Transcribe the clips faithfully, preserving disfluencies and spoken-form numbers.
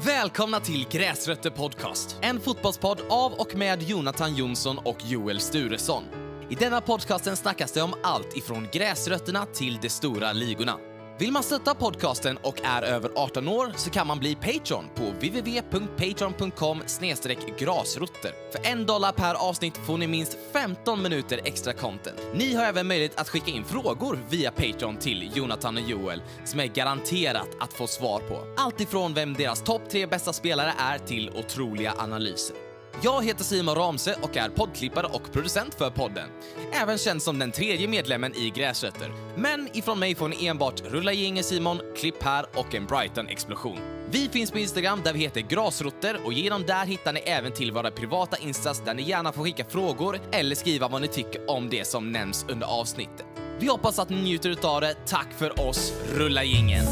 Välkomna till Gräsrötter podcast. En fotbollspodd av och med Jonathan Jonsson och Joel Sturesson. I denna podcasten snackas det om allt ifrån gräsrötterna till de stora ligorna. Vill man stötta podcasten och är över arton år så kan man bli Patreon på w w w punkt patreon punkt com slash grasrotter. För en dollar per avsnitt får ni minst femton minuter extra content. Ni har även möjlighet att skicka in frågor via Patreon till Jonathan och Joel som är garanterat att få svar på. Allt ifrån vem deras topp tre bästa spelare är till otroliga analyser. Jag heter Simon Ramse och är poddklippare och producent för podden. Även känd som den tredje medlemmen i Gräsrötter. Men ifrån mig får ni enbart rulla gängen Simon, klipp här och en Brighton-explosion. Vi finns på Instagram där vi heter Grasrotter och genom där hittar ni även till våra privata instas där ni gärna får skicka frågor eller skriva vad ni tycker om det som nämns under avsnittet. Vi hoppas att ni njuter utav det. Tack för oss, rulla gängen!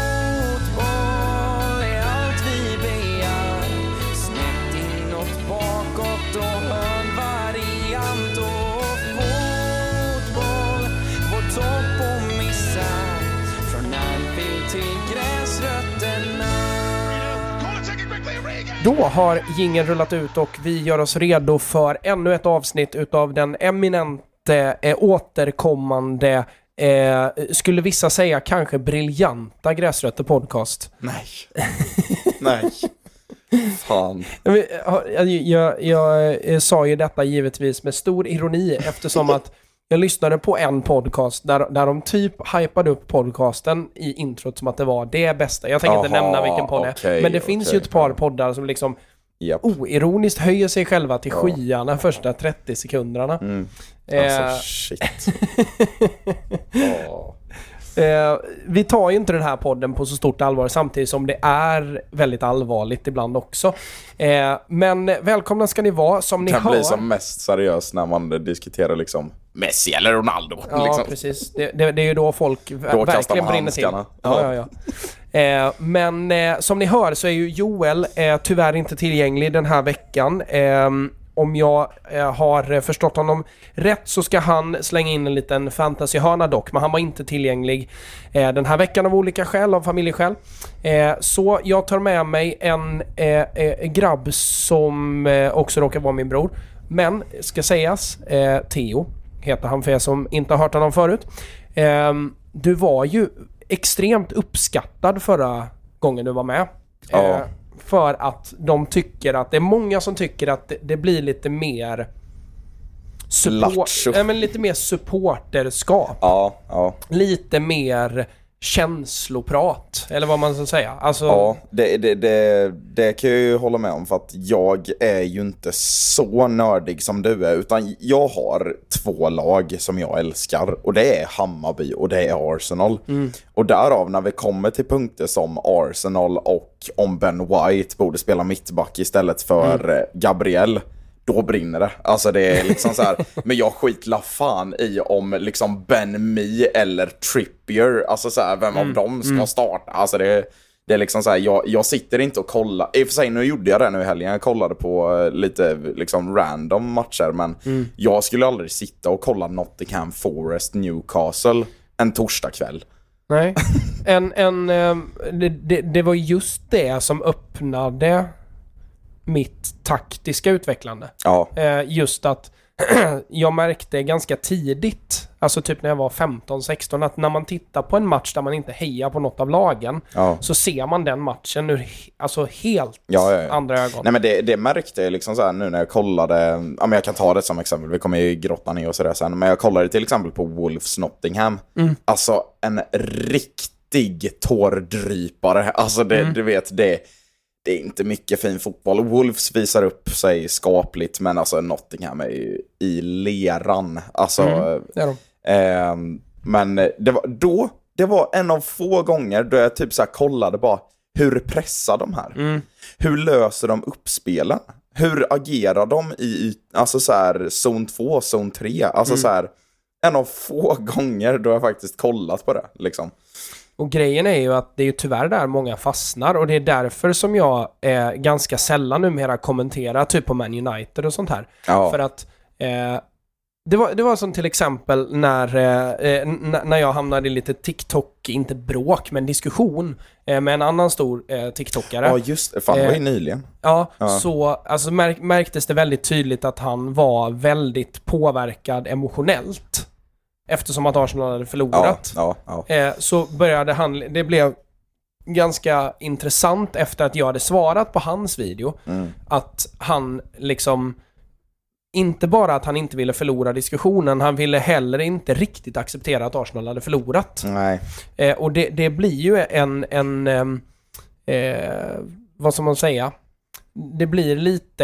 Bakåt och hörnvariant och fotboll. Vår topp och missa. Från Anfield till Gräsrötterna. Då har jingeln rullat ut och vi gör oss redo för ännu ett avsnitt utav den eminente, eh, återkommande, eh, skulle vissa säga kanske briljanta Gräsrötter podcast. Nej. Nej. Fan. Jag, jag, jag, jag sa ju detta givetvis med stor ironi eftersom att jag lyssnade på en podcast där, där de typ hypade upp podcasten i introt som att det var det bästa. Jag tänker Aha, inte nämna vilken podd det okay, är. Men det okay, finns ju ett par poddar som liksom yep. oironiskt höjer sig själva till ja. skyarna första trettio sekunderna. Mm. Eh. Alltså shit. oh. Eh, vi tar ju inte den här podden på så stort allvar samtidigt som det är väldigt allvarligt ibland också. Eh, men välkomna ska ni vara som ni kan hör. Bli som mest seriös när man diskuterar liksom Messi eller Ronaldo. Ja, liksom. precis. Det, det, det är ju då folk då verkligen brinner till. Ja, ja, ja. Eh, men eh, som ni hör så är ju Joel eh, tyvärr inte tillgänglig den här veckan. Eh, Om jag eh, har förstått honom rätt så ska han slänga in en liten fantasyhörna dock. Men han var inte tillgänglig eh, den här veckan av olika skäl, av familjeskäl. Eh, så jag tar med mig en eh, eh, grabb som eh, också råkar vara min bror. Men ska sägas, eh, Theo heter han för er som inte har hört honom förut. Eh, du var ju extremt uppskattad förra gången du var med. Ja. Eh, För att de tycker att det är många som tycker att det, det blir lite mer support, äh, men lite mer supporterskap. Ja, ja. Lite mer känsloprat eller vad man ska säga. Alltså ja, det, det, det, det kan jag ju hålla med om för att jag är ju inte så nördig som du är utan jag har två lag som jag älskar och det är Hammarby och det är Arsenal. Mm. Och därav när vi kommer till punkter som Arsenal och om Ben White borde spela mittback istället för mm. Gabriel, då brinner det. Alltså det är liksom så här. Men jag skitlar fan i om liksom Ben Mee eller Trippier. Alltså så här, vem mm. av dem ska mm. starta. Alltså det, det är liksom så här. Jag, jag sitter inte och kollar. I och för sig, nu gjorde jag det nu i helgen. Jag kollade på lite liksom random matcher. Men mm. jag skulle aldrig sitta och kolla Nottingham Forest Newcastle en torsdagkväll. Nej. en, en, det, det, det var just det som öppnade mitt taktiska utvecklande. Ja. Eh, just att jag märkte ganska tidigt, alltså typ när jag var femton sexton, att när man tittar på en match där man inte hejar på något av lagen ja. så ser man den matchen ur alltså helt ja, ja, ja. andra ögon. Nej men det, det märkte jag liksom så här nu när jag kollade, ja men jag kan ta det som exempel, vi kommer ju grotta ner och sådär sen, men jag kollade till exempel på Wolves Nottingham. Mm. Alltså en riktig tårdrypare. Alltså det, mm. du vet, det Det är inte mycket fin fotboll. Wolves visar upp sig skapligt, men alltså Nottingham är ju i leran. Alltså, mm, det är de. Eh, men det var då, det var en av få gånger då jag typ så här kollade bara, hur pressar de här? Mm. Hur löser de upp spelen? Hur agerar de i alltså så här zon två, zon tre? Alltså mm. så här, en av få gånger då jag faktiskt kollat på det liksom. Och grejen är ju att det är ju tyvärr där många fastnar. Och det är därför som jag eh, ganska sällan numera kommenterar typ på Man United och sånt här. Ja. För att eh, Det var, det var som till exempel när, eh, n- när jag hamnade i lite TikTok, inte bråk, men diskussion eh, med en annan stor eh, TikTokare. Ja, just det. Fan, det var ju Eh, nyligen. Ja, Ja. så alltså, märk, märktes det väldigt tydligt att han var väldigt påverkad emotionellt. Eftersom att Arsenal hade Ja, förlorat. ja, ja. Eh, så började han, det blev ganska intressant efter att jag hade svarat på hans video. Mm. Att han liksom, inte bara att han inte ville förlora diskussionen, han ville heller inte riktigt acceptera att Arsenal hade förlorat. Nej. Eh, och det, det blir ju en, en ehm, eh, vad ska man säga? Det blir lite,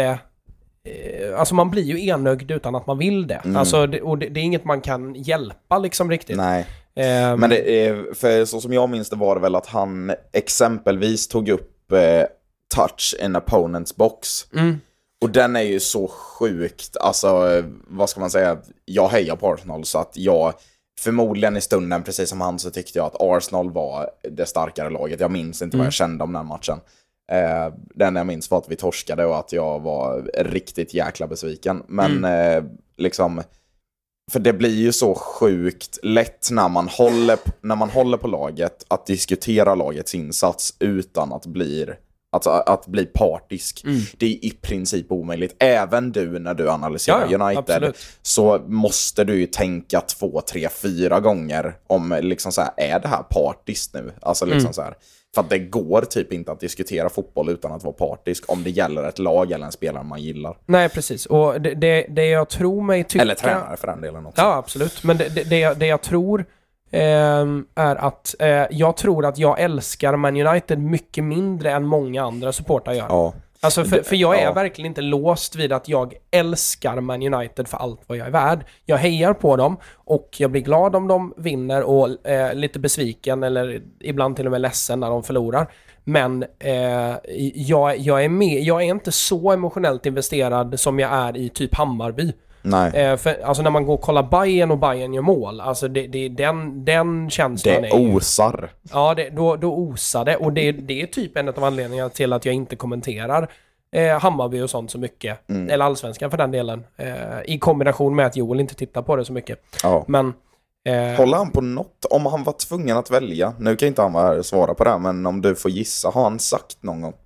eh, alltså man blir ju enögd utan att man vill det. Mm. Alltså, det, och det, det är inget man kan hjälpa liksom riktigt. Nej. Ehm, Men det är, för så som jag minns det var det väl att han exempelvis tog upp eh, touch in opponent's box. mm, Och den är ju så sjukt, alltså eh, vad ska man säga, jag hejar på Arsenal så att jag förmodligen i stunden, precis som han, så tyckte jag att Arsenal var det starkare laget. Jag minns inte Mm. vad jag kände om den matchen. Eh, den jag minns var att vi torskade och att jag var riktigt jäkla besviken. Men eh, liksom, för det blir ju så sjukt lätt när man håller, när man håller på laget att diskutera lagets insats utan att bli, att, att bli partisk. Mm. Det är i princip omöjligt. Även du när du analyserar Ja, ja, United absolut. så måste du ju tänka två, tre, fyra gånger om liksom så här, är det här partiskt nu? Alltså liksom Mm. så här, för att det går typ inte att diskutera fotboll utan att vara partisk om det gäller ett lag eller en spelare man gillar. Nej, precis. Och det, det, det jag tror mig tycka... Eller tränare för den delen också. Ja, absolut. Men det, det, det, jag, det jag tror ehm, är att eh, jag tror att jag älskar Man United mycket mindre än många andra supportrar gör. Ja. Alltså för, för jag är Ja. verkligen inte låst vid att jag älskar Man United för allt vad jag är värd. Jag hejar på dem och jag blir glad om de vinner och eh, lite besviken eller ibland till och med ledsen när de förlorar. Men eh, jag, jag är med, jag är inte så emotionellt investerad som jag är i typ Hammarby. Nej. Eh, för, alltså när man går och kollar Bayern och Bayern gör mål, alltså det, det, den, den känslan Det är ju- osar. Ja, det, då, då osar det. Och det, det är typ en av anledningarna till att jag inte kommenterar eh, Hammarby och sånt så mycket. Mm. Eller Allsvenskan för den delen. Eh, I kombination med att Joel inte tittar på det så mycket. Ja. Men... Eh, Håller han på något? Om han var tvungen att välja, nu kan inte han vara här och svara på det här, men om du får gissa, har han sagt någon gång?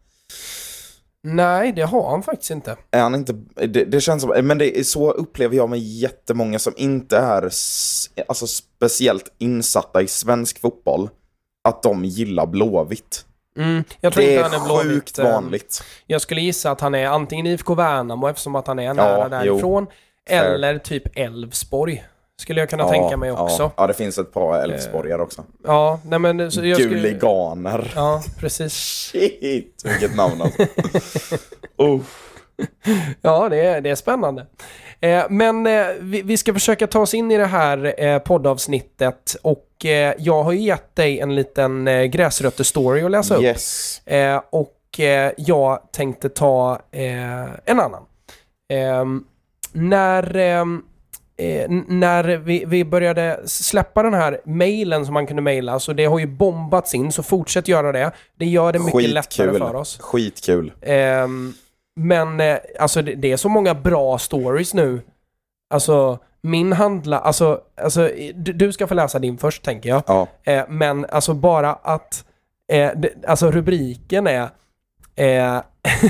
nej, det har han faktiskt inte. Är han inte, det, det känns som, men det är så upplever jag med jättemånga som inte är s- alltså speciellt insatta i svensk fotboll, att de gillar Blåvitt. Mm, jag tror Det inte är han är Blåvitt. sjukt Eh, vanligt. Jag skulle gissa att han är antingen I F K Värnamo eftersom att han är nära Ja, därifrån. Fair. Eller typ Elfsborg. Skulle jag kunna tänka mig också. Ja, ja, det finns ett par Elfsborgare också. Ja, nej men... Så jag skulle, Guliganer. ja, precis. Shit, vilket namn alltså. oh. Ja, det är, det är spännande. Eh, men eh, vi, vi ska försöka ta oss in i det här eh, poddavsnittet. Och eh, jag har ju gett dig en liten eh, gräsrötter-story att läsa upp. Yes. Eh, och eh, jag tänkte ta eh, en annan. Eh, när... Eh, Eh, när vi, vi började släppa den här mailen som man kunde maila, så det har ju bombats in, så fortsätt göra det. Det gör det mycket lättare för oss. Skitkul. Eh, men eh, alltså det, det är så många bra stories nu. Alltså min handla, alltså, alltså du, du ska få läsa din först tänker jag. Ja. Eh, men alltså bara att eh, det, alltså rubriken är eh,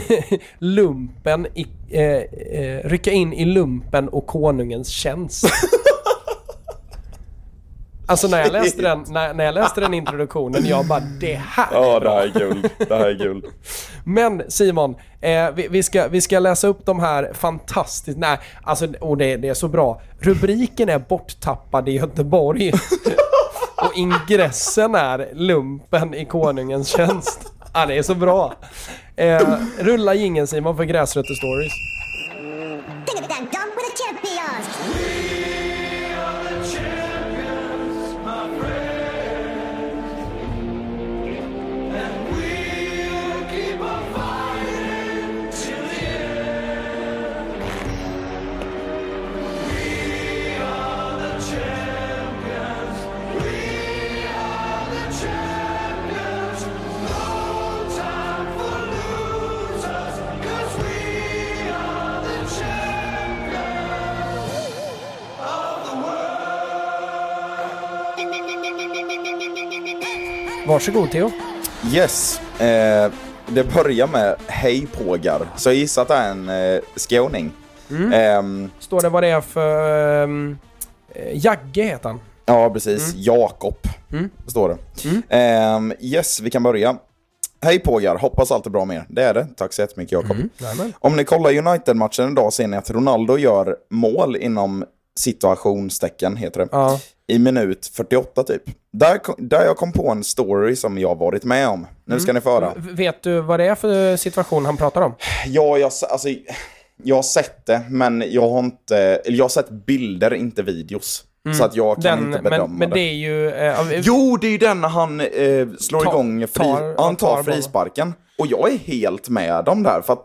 lumpen i, eh, eh, rycka in i lumpen och konungens tjänst. Alltså när jag läste den när, när jag läste den introduktionen, jag bara, det här Ja, är det bra. här är kul. Det här är kul. Men Simon, eh, vi, vi, ska, vi ska läsa upp de här fantastiskt, nej, alltså, och det, det är så bra. Rubriken är borttappad i Göteborg. Och ingressen är lumpen i konungens tjänst. Ja, det är så bra. Eh, rulla jingeln Simon för Gräsrötter Stories. Think of them done with the champions. Cause we are Varsågod Theo. Yes. Eh, det börjar med hej pågar. Så jag gissar att det är en eh, skåning. Mm. Eh, Står det vad det är för... Um, Jagge heter han. ja, precis. Mm. Jakob Mm. står det. Mm. Eh, yes, vi kan börja. Hej pågar, hoppas allt är bra med er. Det är det. Tack så jättemycket Jakob. Mm. Om ni kollar United-matchen idag ser ni att Ronaldo gör mål inom situationstecken, heter det. Ja. I minut fyrtioåtta typ. Där, där jag kom på en story som jag varit med om. Nu Mm. ska ni få höra. V- Vet du vad det är för situation han pratar om? Ja, jag, alltså, jag har sett det, men jag har inte... Eller jag har sett bilder, inte videos. Mm. Så att jag kan Den, inte bedöma men, men det är ju... Eh, Jo, det är ju den när han eh, slår Ta- igång fri, tar- han tar tar frisparken. Och jag är helt med dem där, för att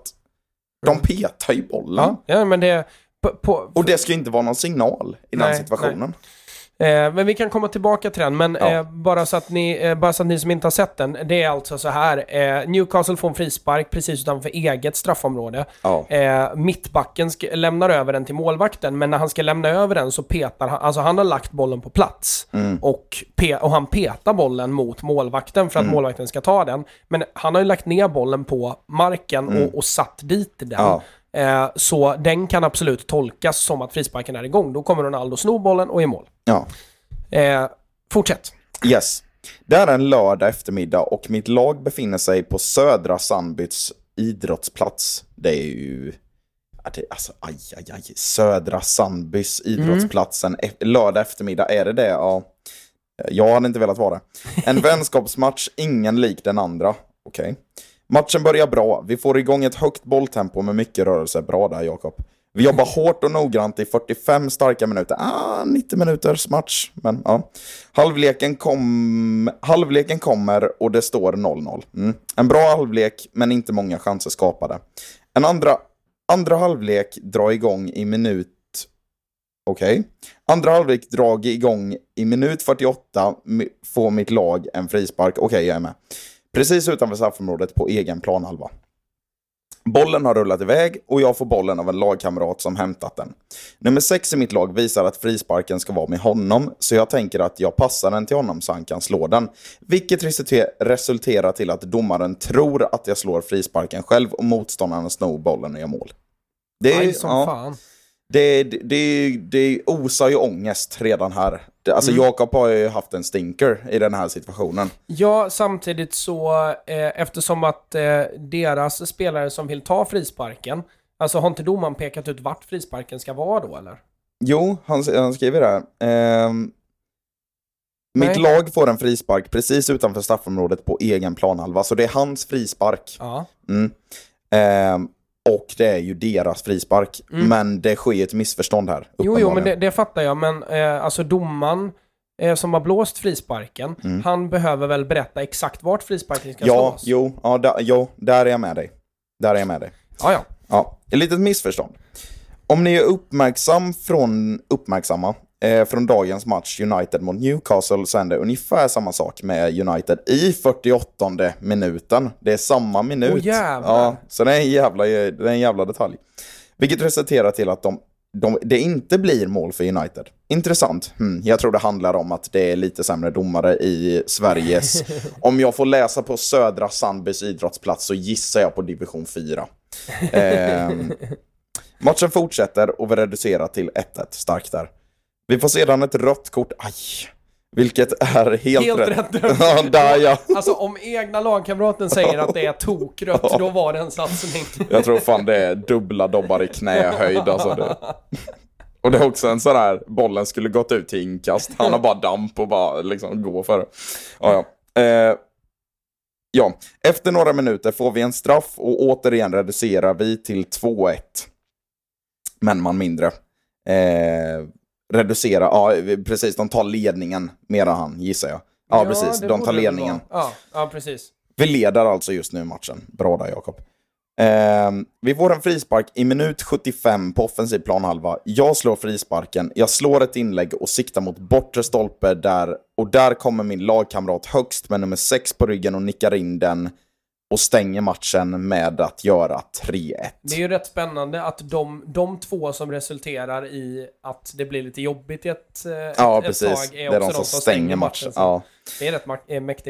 de petar ju bollen. ja, ja, men det... På, på, Och det ska inte vara någon signal i Nej, den situationen. Eh, men vi kan komma tillbaka till den. Men Ja. eh, bara, så att ni, eh, bara så att ni som inte har sett den. Det är alltså så här. Eh, Newcastle får en frispark precis utanför eget straffområde. Ja. Eh, mittbacken sk- lämnar över den till målvakten. Men när han ska lämna över den så petar han. Alltså han har lagt bollen på plats. Mm. Och, pe- och han petar bollen mot målvakten för att Mm. målvakten ska ta den. Men han har ju lagt ner bollen på marken Mm. och, och satt dit den. Ja. Eh, så den kan absolut tolkas som att frisparken är igång. Då kommer Ronaldo sno bollen och är mål. Ja. Eh, fortsätt. Yes. Det är en lördag eftermiddag och mitt lag befinner sig på Södra Sandbyts idrottsplats. Det är ju... Alltså, aj, aj, aj. Södra Sandbys idrottsplatsen. Mm. Lördag eftermiddag, är det det? Ja. Jag hade inte velat vara det. En vänskapsmatch, ingen lik den andra. Okej. Okay. Matchen börjar bra. Vi får igång ett högt bolltempo med mycket rörelse. Bra där, Jakob. Vi jobbar hårt och noggrant i fyrtiofem starka minuter. Ah, nittio minuters match. Men ja. Halvleken, kom... Halvleken kommer och det står noll noll. Mm. En bra halvlek, men inte många chanser skapade. En andra, andra halvlek drar igång i minut... Okej. Okay. Andra halvlek drar igång i minut fyrtioåtta. Får mitt lag en frispark. Okej, okay, jag är med. Precis utanför straffområdet på egen planhalva. Bollen har rullat iväg och jag får bollen av en lagkamrat som hämtat den. Nummer sex i mitt lag visar att frisparken ska vara med honom, så jag tänker att jag passar den till honom så han kan slå den. Vilket resulterar till att domaren tror att jag slår frisparken själv och motståndaren snor bollen och gör mål. Det är, Aj, som ja, fan. det, det, det, det osar ju ångest redan här. Alltså mm. Jakob har ju haft en stinker i den här situationen. Ja, samtidigt så eh, eftersom att eh, deras spelare som vill ta frisparken, alltså har inte domaren pekat ut vart frisparken ska vara då, eller? Jo, han, han skriver det här. Ehm, mitt lag får en frispark precis utanför straffområdet på egen planhalva, så det är hans frispark. Ja. Mm. Ehm, och det är ju deras frispark. Mm. Men det sker ett missförstånd här. Jo, jo, men det, det fattar jag. Men eh, alltså domaren eh, som har blåst frisparken, mm. han behöver väl berätta exakt vart frisparken ska ja, slås? Jo, ja, da, jo, där är jag med dig. Där är jag med dig. Ja, ja. Ja, ett litet missförstånd. Om ni är uppmärksam från, uppmärksamma eh, från dagens match United mot Newcastle, så är det ungefär samma sak med United i fyrtioåttonde minuten. Det är samma minut. Åh, jävlar. Ja, så det är en jävla, det är en jävla detalj. Vilket resulterar till att de, de, det inte blir mål för United. Intressant. Hmm, jag tror det handlar om att det är lite sämre domare i Sveriges. Om jag får läsa på Södra Sandbys idrottsplats så gissar jag på division fyra. Eh, matchen fortsätter och vi reducerar till ett ett. Starkt där. Vi får sedan ett rött kort. Aj. Vilket är helt, helt rätt. rätt. Ja, där ja. Alltså om egna lagkamraten säger att det är tokrött, ja. Då var det en satsning. Jag tror fan det är dubbla dobbar i knähöjd. Alltså det. Och det är också en sån här, bollen skulle gått ut till inkast. Han har bara damp och bara liksom gå för det. Ja, ja. Eh, ja. Efter några minuter får vi en straff och återigen reducerar vi till två ett. Men man mindre. Eh, reducera, ja precis, de tar ledningen mer än han, gissar jag. Ja, ja precis, de tar ledningen. Ja, ja, precis. Vi leder alltså just nu matchen. Bra där, Jakob. Eh, vi får en frispark i minut sjuttiofem på offensiv planhalva. Jag slår frisparken, jag slår ett inlägg och siktar mot bortre stolpe där. Och där kommer min lagkamrat högst med nummer sex på ryggen och nickar in den. Och stänger matchen med att göra tre ett. Det är ju rätt spännande att de, de två som resulterar i att det blir lite jobbigt i ett, ja, ett precis. tag är det är också de som, som stänger matchen. matchen ja. Det är rätt mäktigt.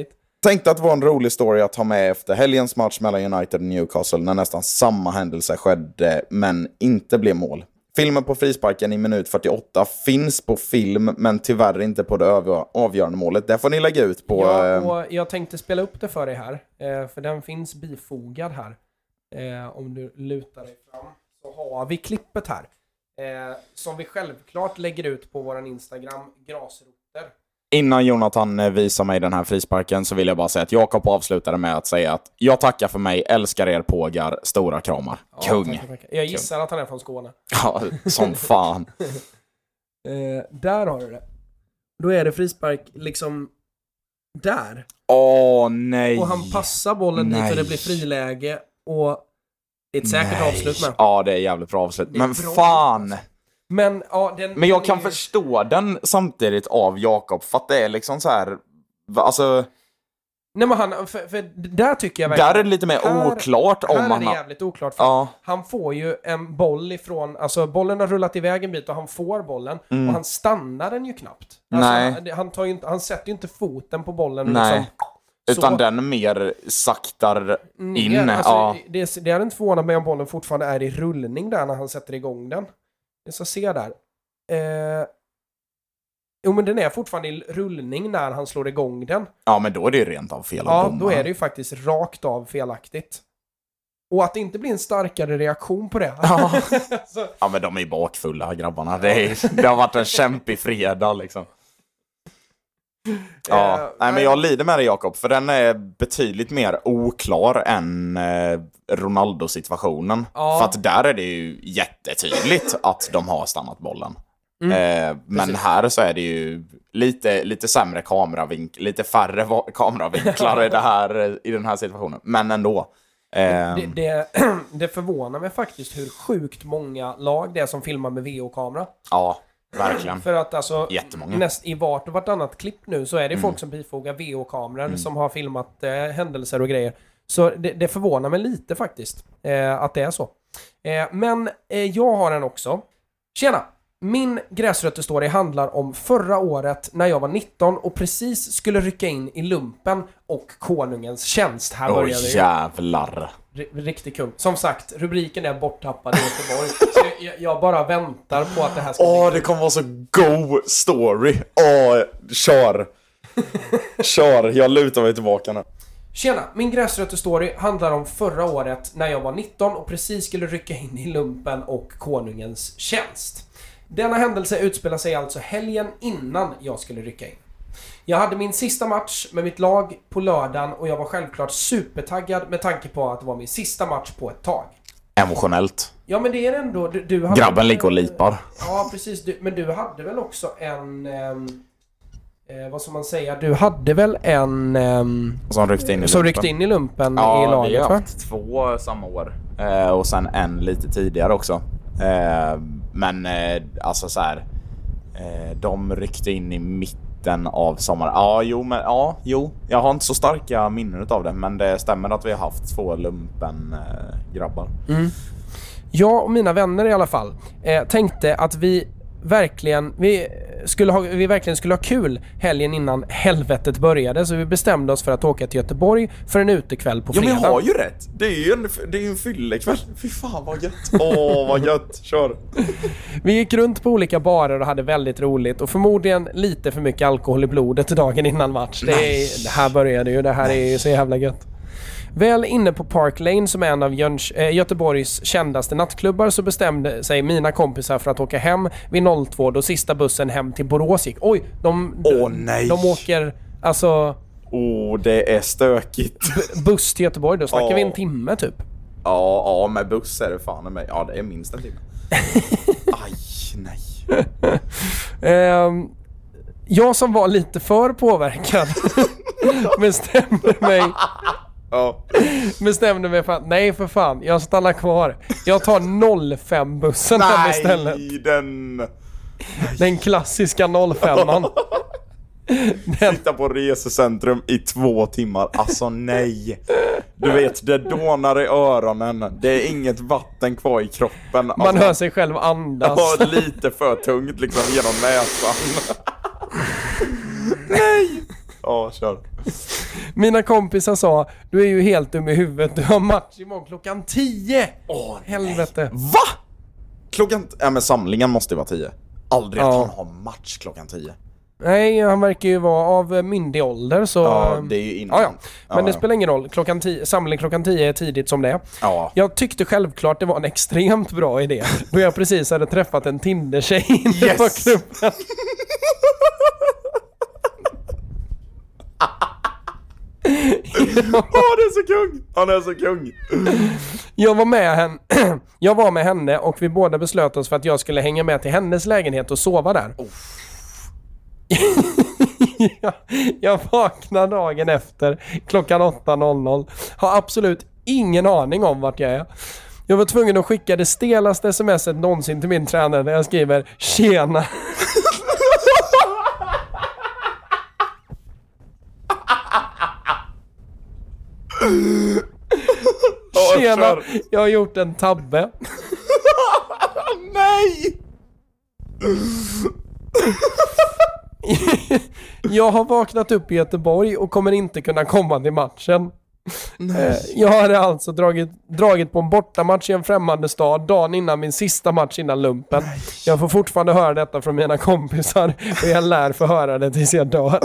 Tänkte att det var en rolig story att ha med efter helgens match mellan United och Newcastle när nästan samma händelse skedde men inte blev mål. Filmen på frisparken i minut fyrtioåtta finns på film men tyvärr inte på det avgörande målet. Det får ni lägga ut på... Ja, och jag tänkte spela upp det för dig här. För den finns bifogad här. Om du lutar dig fram så har vi klippet här. Som vi självklart lägger ut på vår Instagram, Grasroter. Innan Jonathan visar mig den här frisparken så vill jag bara säga att Jakob avslutade med att säga att jag tackar för mig, älskar er pågar, stora kramar. Ja, Kung. Tackar, tackar. Jag gissar Kung. Att han är från Skåne. Ja, som fan. eh, där har du det. Då är det frispark liksom där. Åh, nej. Och han passar bollen nej. dit och det blir friläge och ett säkert nej. avslut med. Ja, det är jävligt bra avslut. Men bra. fan... Men, ja, den, men jag den kan är... förstå den samtidigt av Jakob. För att det är liksom så här... Alltså... Nej, men han... För, för där tycker jag verkligen... Där är det lite mer här, här oklart om han... Här är det han... jävligt oklart. För ja. Han får ju en boll ifrån... Alltså, bollen har rullat iväg en bit och han får bollen. Mm. Och han stannar den ju knappt. Alltså, Nej. Han, han, tar ju inte, han sätter ju inte foten på bollen. Nej. Liksom, utan så... den mer saktar in. Mm, alltså, ja. det, det är inte förvånad med om bollen fortfarande är i rullning där när han sätter igång den. Jag ska se där. Eh, jo, men den är fortfarande i rullning när han slår igång den. Ja, men då är det ju rent av fel. Ja, då är det ju faktiskt rakt av felaktigt. Och att det inte blir en starkare reaktion på det. Ja, så. Ja men de är ju bakfulla, grabbarna. Det, är, det har varit en kämpig fredag, liksom. Ja, uh, nej, men jag lider med det, Jakob. För den är betydligt mer oklar än eh, Ronaldo-situationen. Uh. För att där är det ju jättetydligt att de har stannat bollen. Mm. Eh, men här så är det ju lite, lite sämre kameravinklar, lite färre va- kameravinklar i, det här, i den här situationen. Men ändå. Eh. Det, det, det förvånar mig faktiskt hur sjukt många lag det är som filmar med V O-kamera. Ja. Verkligen. För att alltså Jättemånga. Näst, i vart och vartannat klipp nu så är det mm. folk som bifogar V O-kameror mm. som har filmat eh, händelser och grejer. Så det, det förvånar mig lite faktiskt eh, att det är så. Eh, men eh, jag har en också. Tjena! Min gräsrötterstory handlar om förra året när jag var nitton och precis skulle rycka in i lumpen och konungens tjänst. Här Åh, började det. jävlar. R- riktigt kul. Som sagt, rubriken är borttappad i Göteborg. Så jag, jag bara väntar på att det här ska Åh, det kommer vara så go story. Åh, kör. Kör, jag lutar mig tillbaka nu. Tjena, min gräsrötterstory handlar om förra året när jag var nitton och precis skulle rycka in i lumpen och konungens tjänst. Denna händelse utspelar sig alltså helgen innan jag skulle rycka in. Jag hade min sista match med mitt lag på lördagen och jag var självklart supertaggad med tanke på att det var min sista match på ett tag. Emotionellt. Ja, men det är ändå... Du, du hade, grabben ligger och lipar. Ja, precis. Du, men du hade väl också en... Eh, vad ska man säga? Du hade väl en... Eh, som ryckte in i som lumpen, ryckte in i lumpen ja, i laget, vi har va? haft två samma år. Eh, och sen en lite tidigare också. Eh, men eh, alltså så här... Eh, de ryckte in i mitten av sommaren. Ja, jo, men ja, jo. Jag har inte så starka minnen av det, men det stämmer att vi har haft två lumpen eh, grabbar. Mm. Jag och mina vänner i alla fall eh, tänkte att vi verkligen vi skulle ha vi verkligen skulle ha kul helgen innan helvetet började, så vi bestämde oss för att åka till Göteborg för en utekväll på fredag. Ja, men jag har ju rätt. Det är ju en det är ju en fyllekväll. Fy fan vad gött. Åh, vad gött. Kör. Vi gick runt på olika barer och hade väldigt roligt och förmodligen lite för mycket alkohol i blodet dagen innan match. Det, är, det här började ju, det här är ju så jävla gött. Väl inne på Park Lane, som är en av Jöns, äh, Göteborgs kändaste nattklubbar, så bestämde sig mina kompisar för att åka hem vid noll två då sista bussen hem till Borås gick. Oj, de, Åh, nej. de åker alltså... Åh, oh, det är stökigt. Buss till Göteborg, då snackar oh. vi en timme typ. Ja, ja, med buss är det fan med. Ja, det är minst en timme. Aj, nej. um, jag som var lite för påverkad bestämde mig Ja. bestämde mig för att nej för fan, jag stannar kvar. Jag tar noll fem bussen hem istället. Nej, den... Den klassiska noll femman. Den... Sitta på resecentrum i två timmar. Alltså nej. Du vet, det dånar i öronen. Det är inget vatten kvar i kroppen. Alltså, man hör sig själv andas. Ja, lite för tungt liksom genom näsan. Nej. Ja, kör. Mina kompisar sa, du är ju helt dum i huvudet. Du har match imorgon klockan tio. Åh, helvete. Va? Klockan... Ja, men samlingen måste ju vara tio. Aldrig Ja. att han har match klockan tio. Nej, han verkar ju vara av myndig ålder så... Ja, det är ju innan. Ja, ja. Men Ja, det ja. spelar ingen roll. Klockan tio, samling klockan tio är tidigt som det är. Ja. Jag tyckte självklart det var en extremt bra idé. Då jag precis hade träffat en Tinder-tjej inne Yes. på klubben. Åh, det är så kung! Han är så kung! Jag var med henne, jag var med henne och vi båda beslöt oss för att jag skulle hänga med till hennes lägenhet och sova där. Oh. jag, jag vaknar dagen efter klockan åtta noll noll. Har absolut ingen aning om vart jag är. Jag var tvungen att skicka det stelaste smset någonsin till min tränare där jag skriver tjena. Tjena, jag har gjort en tabbe. Nej! Jag har vaknat upp i Göteborg och kommer inte kunna komma till matchen. Nej. Jag hade alltså dragit, dragit på en bortamatch i en främmande stad dagen innan min sista match innan lumpen. Nej. Jag får fortfarande höra detta från mina kompisar och jag lär få höra det tills jag dör.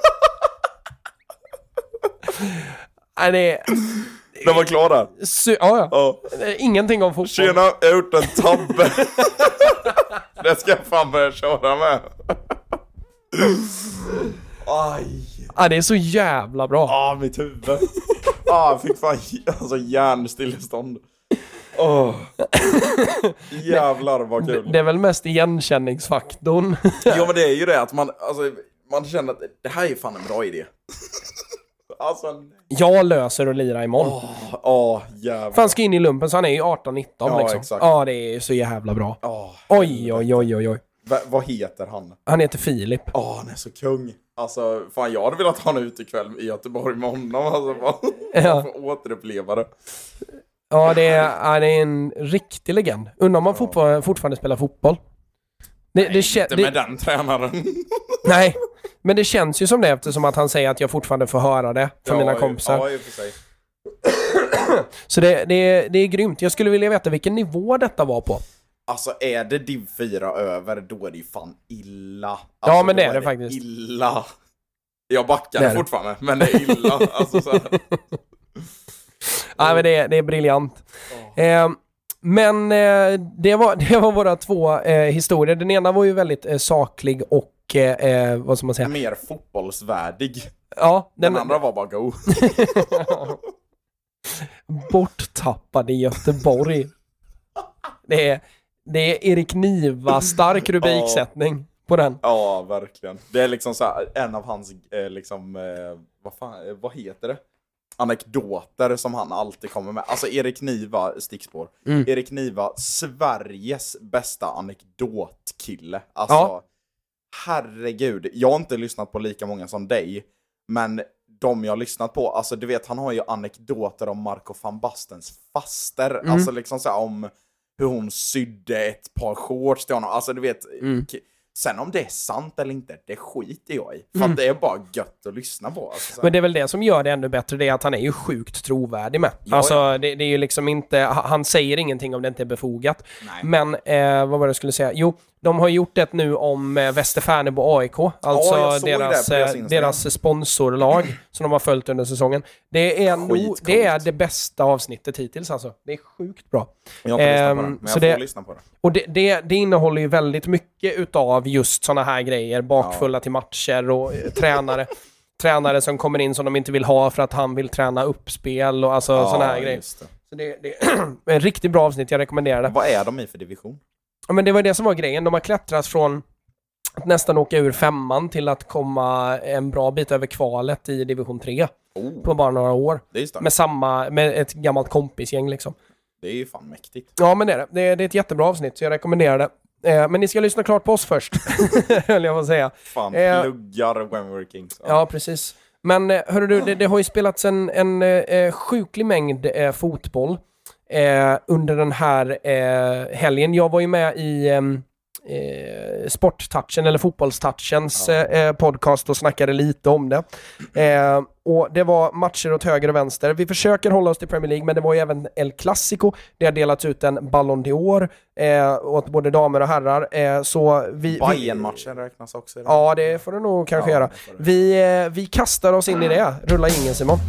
Nej, det Den var klar där. Sy- ja, ja. Ja. Ingenting om fotboll. Tjena, jag har gjort en tabbe. Det ska jag fan börja köra med. Aj. Ja, det är så jävla bra. Ah, mitt huvud. Ah, jag fick fan alltså hjärnstillestånd. Åh. Jävlar vad kul. Det är väl mest igenkänningsfaktorn. Ja, men det är ju det att man, alltså, man känner att det här är fan en bra idé. Alltså, Jag löser och lira imorgon. åh, åh jävlar. Fan ska in i lumpen så han är ju arton nitton Ja, liksom. exakt. Ja, det är så jävla bra. Åh, Oj, oj, oj, oj, oj. Va, vad heter han? Han heter Filip. Åh, han är så kung. Alltså, fan jag hade velat ha honom ut ikväll i Göteborg med honom. Alltså, bara, Ja. få återuppleva det. Ja, det är, ja, det är en riktig legend. Undrar om man fortfarande, fortfarande spelar fotboll. Det, Nej, det kä- inte det, med den tränaren. Nej, men det känns ju som det eftersom att han säger att jag fortfarande får höra det från Ja, mina kompisar. Ja, i och för sig. Så det, det, är, det är grymt. Jag skulle vilja veta vilken nivå detta var på. Alltså är det div fyra över, då är det ju fan illa. Alltså, Ja, men det då är det faktiskt. Illa. Jag backar Det är det. fortfarande, men det är illa. Alltså, så här. Ja, men det, är- det är briljant. Eh, men eh, det, var, det var våra två eh, historier. Den ena var ju väldigt eh, saklig och eh, vad ska man säga? Mer fotbollsvärdig. Ja, Den, den, andra var bara go. borttappad i Göteborg. Det är, det är Erik Niva, stark rubriksättning på den. Ja, verkligen. Det är liksom så här, en av hans, eh, liksom, eh, vad fan, eh, vad heter det? Anekdoter som han alltid kommer med. Alltså Erik Niva, stickspår. Mm. Erik Niva, Sveriges bästa anekdotkille. Alltså, Ja. herregud. Jag har inte lyssnat på lika många som dig. Men de jag har lyssnat på, alltså du vet, han har ju anekdoter om Marco van Bastens faster. Mm. Alltså liksom så här, om hur hon sydde ett par shorts till honom. Alltså du vet, Mm. k- sen om det är sant eller inte, det skiter jag i. För Mm. att det är bara gött att lyssna på. Alltså, så här. Men det är väl det som gör det ännu bättre, det är att han är ju sjukt trovärdig med. Ja, alltså ja. Det, det är ju liksom inte, han säger ingenting om det inte är befogat. Nej. Men eh, vad var det jag skulle säga? Jo, de har gjort det nu om eh, Västerfärnebo A I K. Alltså Ja, jag såg deras, det på deras eh, Instagram. deras sponsorlag som de har följt under säsongen. Det är, nog, Skitcoolt. det är det bästa avsnittet hittills alltså. Det är sjukt bra. Jag har inte lyssnat på Ehm, den, men så jag får det- lyssna på det. Och det, det, det innehåller ju väldigt mycket utav just såna här grejer. Bakfulla till matcher och eh, tränare. Tränare som kommer in som de inte vill ha för att han vill träna uppspel och alltså såna här grejer. just det. Så det, det är en riktigt bra avsnitt, jag rekommenderar det. Vad är de i för division? Ja, men det var det som var grejen. De har klättrat från att nästan åka ur femman till att komma en bra bit över kvalet i division tre Oh, på bara några år. det är ju starkt. Med samma, med ett gammalt kompisgäng liksom. Det är ju fan mäktigt. Ja, men det är det. Det är, det är ett jättebra avsnitt så jag rekommenderar det. Eh, men ni ska lyssna klart på oss först, höll jag på att säga. Fan, Eh, pluggar Wembury Kings. Ja, precis. Men eh, hörru du, det, det har ju spelats en, en eh, sjuklig mängd eh, fotboll eh, under den här eh, helgen. Jag var ju med i, eh, eh, Sporttouchen eller Fotbollstouchens ja. eh, podcast och snackade lite om det. Eh, och det var matcher åt höger och vänster. Vi försöker hålla oss till Premier League, men det var ju även El Clasico. Det har delats ut en Ballon d'Or eh, åt både damer och herrar. Eh, så vi, Bayern-matchen räknas också. Ja, det får du nog kanske ja, göra. Vi, eh, vi kastar oss in i det. Rulla ingen, Simon.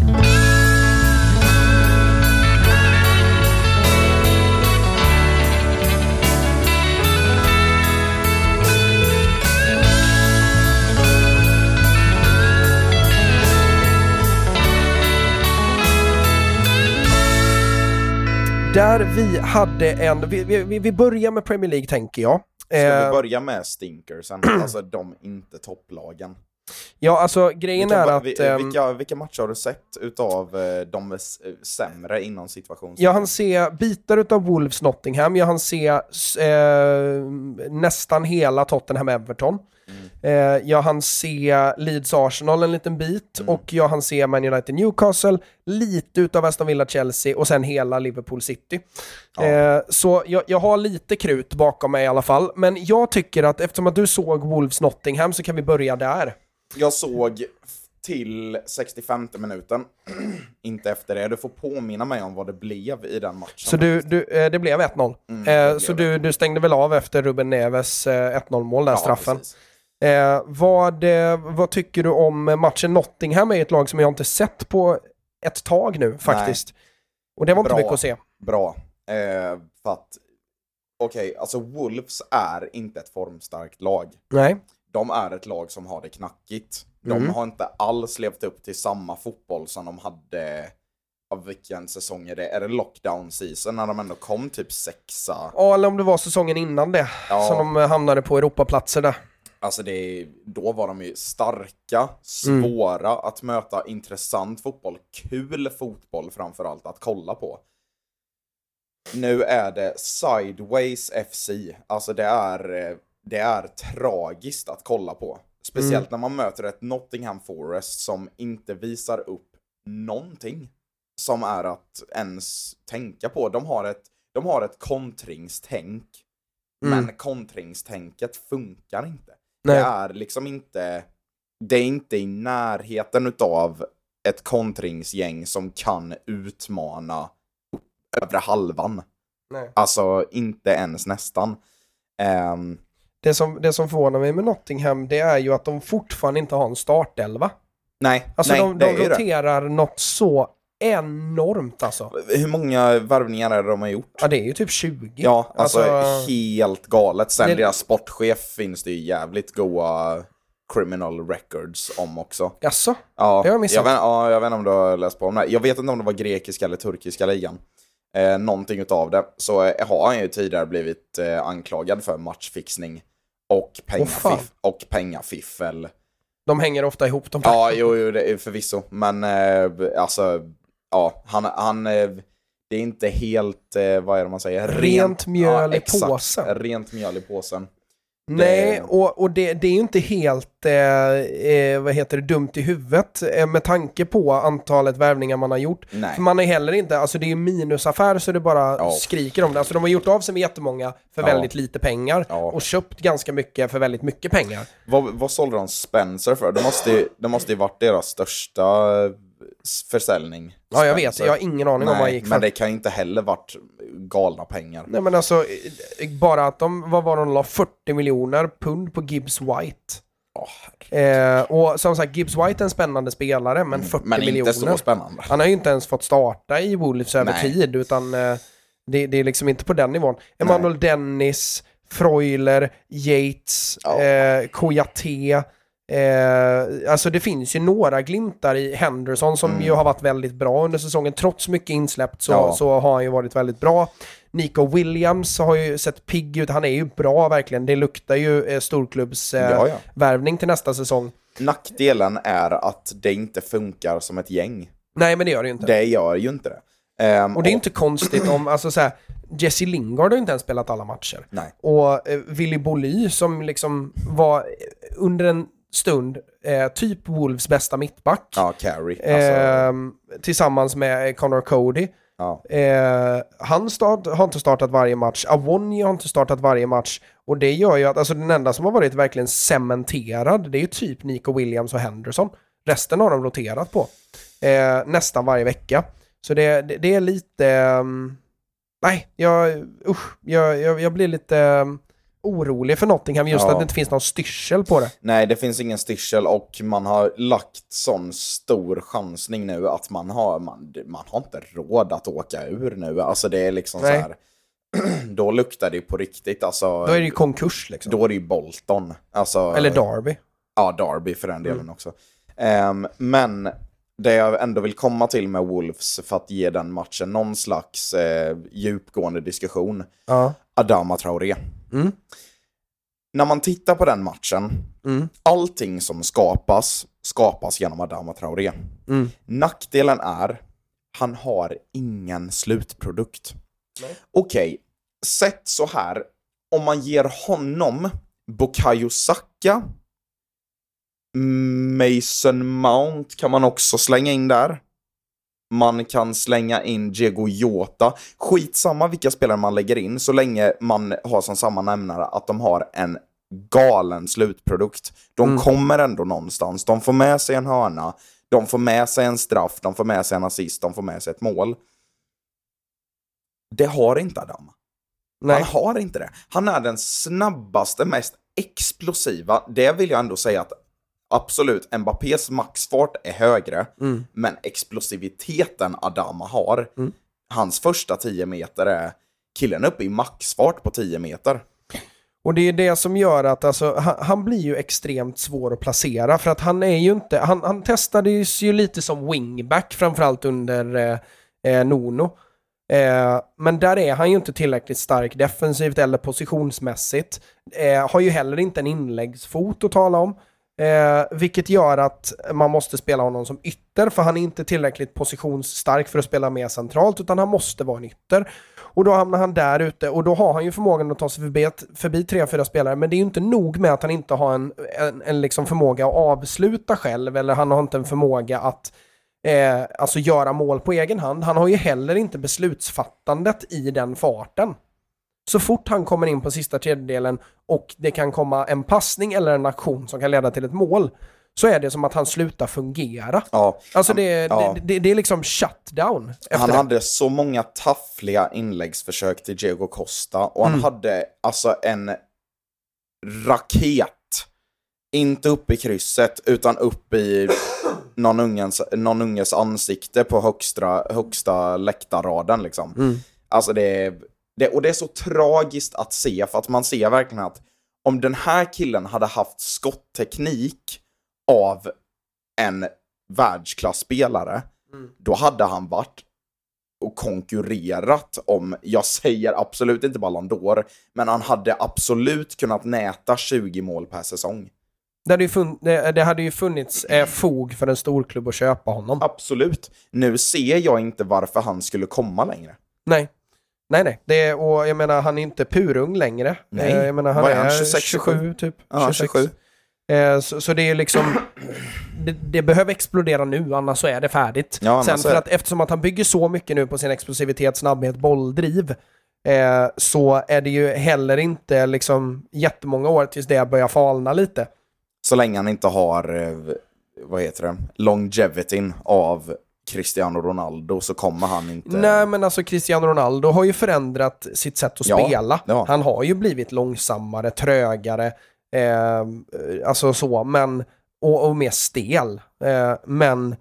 Där vi hade en... Vi, vi, vi börjar med Premier League, tänker jag. Ska eh, vi börja med stinkersen? Alltså de inte topplagen. Ja, alltså grejen vilka, är att... Vi, eh, vilka, vilka matcher har du sett utav eh, de sämre inom situationen? Jag hann se bitar utav Wolves Nottingham. Jag hann se eh, nästan hela Tottenham Everton. Mm. Eh, jag hann se Leeds Arsenal en liten bit mm. och jag hann se Man United Newcastle, lite utav Aston Villa Chelsea och sen hela Liverpool City. Ja. Eh, så jag, jag har lite krut bakom mig i alla fall, men jag tycker att eftersom att du såg Wolves Nottingham så kan vi börja där. Jag såg till sextiofemte minuten, inte efter det. Du får påminna mig om vad det blev i den matchen. Så du, du, eh, det blev ett noll. Mm, eh, så du, du stängde väl av efter Ruben Neves eh, ett noll-mål, där ja, straffen. Eh, vad, eh, vad tycker du om matchen? Nottingham är ett lag som jag inte sett på ett tag nu, faktiskt. Nej. Och det var bra, inte mycket att se. Bra. Eh, för att, okej, okay, alltså Wolves är inte ett formstarkt lag. Nej. De är ett lag som har det knackigt. De mm. har inte alls levt upp till samma fotboll som de hade... Av vilken säsong är det? Är det lockdown season när de ändå kom typ sexa? Ja, eller om det var säsongen innan det. Ja. Som de hamnade på Europaplatser där. Alltså det, då var de ju starka, svåra mm. att möta, intressant fotboll, kul fotboll framförallt att kolla på. Nu är det Sideways F C. Alltså det är, det är tragiskt att kolla på. Speciellt mm. när man möter ett Nottingham Forest som inte visar upp någonting som är att ens tänka på. De har ett, de har ett kontringstänk, mm. men kontringstänket funkar inte. Nej. Det är liksom inte, det är inte i närheten utav ett kontringsgäng som kan utmana övre halvan. Nej. Alltså inte ens nästan. Um, det, som, det som förvånar mig med Nottingham, det är ju att de fortfarande inte har en startelva. Nej, alltså nej, de, de roterar det. Något så enormt alltså. Hur många värvningar är det de har gjort? Ja, det är ju typ tjugo. Ja, alltså, alltså helt galet. Sen det... deras sportchef finns det ju jävligt goa criminal records om också. Jaså? Ja, det har jag missat. Jag vet, ja, jag vet inte om du har läst på om det. Jag vet inte om det var grekiska eller turkiska ligan. Eh, någonting utav det. Så eh, har han ju tidigare blivit eh, anklagad för matchfixning och pengafiff oh, och pengafiffel. De hänger ofta ihop de. Ja, jo, jo, det är förvisso. Men eh, alltså, ja, han, han eh, det är inte helt, eh, vad är det man säger? Rent, rent mjöl ja, i exakt, påsen. Rent mjöl i påsen. Nej, det... och, och det, det är ju inte helt eh, eh, vad heter det, dumt i huvudet eh, med tanke på antalet värvningar man har gjort. Nej. För man är heller inte, alltså det är ju minusaffär så det bara ja. skriker om det. Alltså de har gjort av sig med jättemånga för ja. väldigt lite pengar ja. och köpt ganska mycket för väldigt mycket pengar. Vad, vad sålde de Spencer för? Det måste, det måste ju varit deras största försäljning. Ja, jag vet. Jag har ingen aning Nej, om vad jag gick för. Men det kan inte heller varit galna pengar. Nej, men alltså bara att de, vad var de la fyrtio miljoner pund på Gibbs White. Oh, eh, och som sagt, Gibbs White är en spännande spelare, men fyrtio men miljoner. Men inte så spännande. Han har ju inte ens fått starta i Wolves över Nej. tid, utan eh, det, det är liksom inte på den nivån. Emmanuel Dennis, Freuler, Yates, oh. eh, Kouyaté. Eh, alltså det finns ju några glimtar i Henderson som mm. ju har varit väldigt bra under säsongen. Trots mycket insläppt så, ja. så har han ju varit väldigt bra. Nico Williams har ju sett pigg ut. Han är ju bra verkligen. Det luktar ju eh, storklubbs eh, ja, ja. värvning till nästa säsong. Nackdelen är att det inte funkar som ett gäng. Nej, men det gör det ju inte. Det gör ju inte det. Um, och det är och... inte konstigt om, alltså så här, Jesse Lingard har inte ens spelat alla matcher. Nej. Och eh, Willy Boly som liksom var under en stund eh, typ Wolves bästa mittback. Ja, Carey. Alltså... Eh, tillsammans med Connor Cody. Ja. Eh, han start, har inte startat varje match. Awoni har inte startat varje match. Och det gör ju att alltså, den enda som har varit verkligen cementerad, det är ju typ Nico Williams och Henderson. Resten har de roterat på. Eh, nästan varje vecka. Så det, det, det är lite... Um, nej, jag, usch, jag, jag, jag blir lite um, orolig för Nottingham. Just ja. att det inte finns någon styrsel på det. Nej, det finns ingen styrsel och man har lagt sån stor chansning nu att man har, man, man har inte råd att åka ur nu. Alltså det är liksom nej. så här... Då luktar det på riktigt. Alltså, då är det ju konkurs liksom. Då är det ju Bolton. Alltså, eller Derby. Ja, Derby för den delen mm. också. Um, men det jag ändå vill komma till med Wolves för att ge den matchen någon slags eh, djupgående diskussion. Ja. Adama Traoré. Mm. När man tittar på den matchen, mm. allting som skapas, skapas genom Adama Traoré. Mm. Nackdelen är, han har ingen slutprodukt. Okej, okay, sett så här, om man ger honom Bukayo Saka, Mason Mount kan man också slänga in där. Man kan slänga in Diego Jota. Skitsamma vilka spelare man lägger in så länge man har som samma nämnare att de har en galen slutprodukt. De mm. kommer ändå någonstans. De får med sig en hörna. De får med sig en straff. De får med sig en assist. De får med sig ett mål. Det har inte Adam. Nej. Han har inte det. Han är den snabbaste, mest explosiva. Det vill jag ändå säga att absolut, Mbappés maxfart är högre. Mm. Men explosiviteten Adama har, mm. hans första tio meter är killen uppe i maxfart på tio meter. Och det är det som gör att alltså, han, han blir ju extremt svår att placera. För att han är ju inte, han, han testades ju lite som wingback framförallt under eh, eh, Nuno. Eh, men där är han ju inte tillräckligt stark defensivt eller positionsmässigt. Eh, har ju heller inte en inläggsfot att tala om. Eh, vilket gör att man måste spela honom som ytter, för han är inte tillräckligt positionsstark för att spela mer centralt, utan han måste vara en ytter. Och då hamnar han där ute, och då har han ju förmågan att ta sig förbi, förbi tre, fyra spelare, men det är ju inte nog med att han inte har en, en, en liksom förmåga att avsluta själv, eller han har inte en förmåga att eh, alltså göra mål på egen hand. Han har ju heller inte beslutsfattandet i den farten. Så fort han kommer in på sista tredjedelen och det kan komma en passning eller en aktion som kan leda till ett mål, så är det som att han slutar fungera. Ja. Alltså det, ja. det, det, det är liksom shutdown. Han det. hade så många taffliga inläggsförsök till Diego Costa och han mm. hade alltså en raket. Inte upp i krysset utan upp i någon ungens, någon unges ansikte på högsta, högsta läktarraden liksom. Mm. Alltså det är Det, och det är så tragiskt att se, för att man ser verkligen att om den här killen hade haft skottteknik av en världsklasspelare, mm. då hade han varit och konkurrerat om, jag säger absolut inte Ballon d'Or, men han hade absolut kunnat näta tjugo mål per säsong. Det hade ju, fun- det, det hade ju funnits eh, fog för en storklubb att köpa honom. Absolut. Nu ser jag inte varför han skulle komma längre. Nej. Nej, nej. Det är, och jag menar, han är inte purung längre. Nej. Jag menar, han Vad är, är han? tjugoseks, tjugosju typ. Ja, tjugosju. Eh, så, så det är liksom... det, det behöver explodera nu, annars så är det färdigt. Ja, sen för är... att eftersom att han bygger så mycket nu på sin explosivitet, snabbhet, bolldriv, eh, så är det ju heller inte liksom jättemånga år tills det börjar falna lite. Så länge han inte har, eh, vad heter det, longevityn av Cristiano Ronaldo, så kommer han inte... Nej, men alltså Cristiano Ronaldo har ju förändrat sitt sätt att ja, spela. Ja. Han har ju blivit långsammare, trögare, eh, alltså så, men och, och mer stel. Eh, men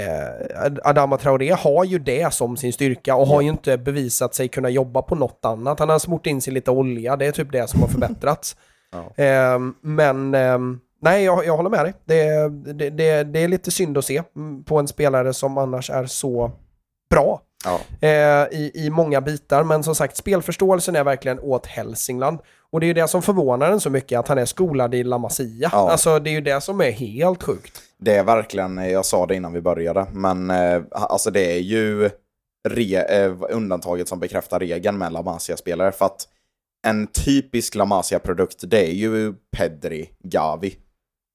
eh, Adama Traoré har ju det som sin styrka och ja. har ju inte bevisat sig kunna jobba på något annat. Han har smort in sig lite olja, det är typ det som har förbättrats. ja. eh, men... Eh, Nej, jag, jag håller med dig. Det, det, det, det är lite synd att se på en spelare som annars är så bra ja. eh, i, i många bitar. Men som sagt, spelförståelsen är verkligen åt Hälsingland. Och det är ju det som förvånar en så mycket, att han är skolad i La Masia. Ja. Alltså det är ju det som är helt sjukt. Det är verkligen, jag sa det innan vi började, men eh, alltså det är ju re, eh, undantaget som bekräftar regeln med La Masia-spelare. För att en typisk La Masia-produkt, det är ju Pedri, Gavi.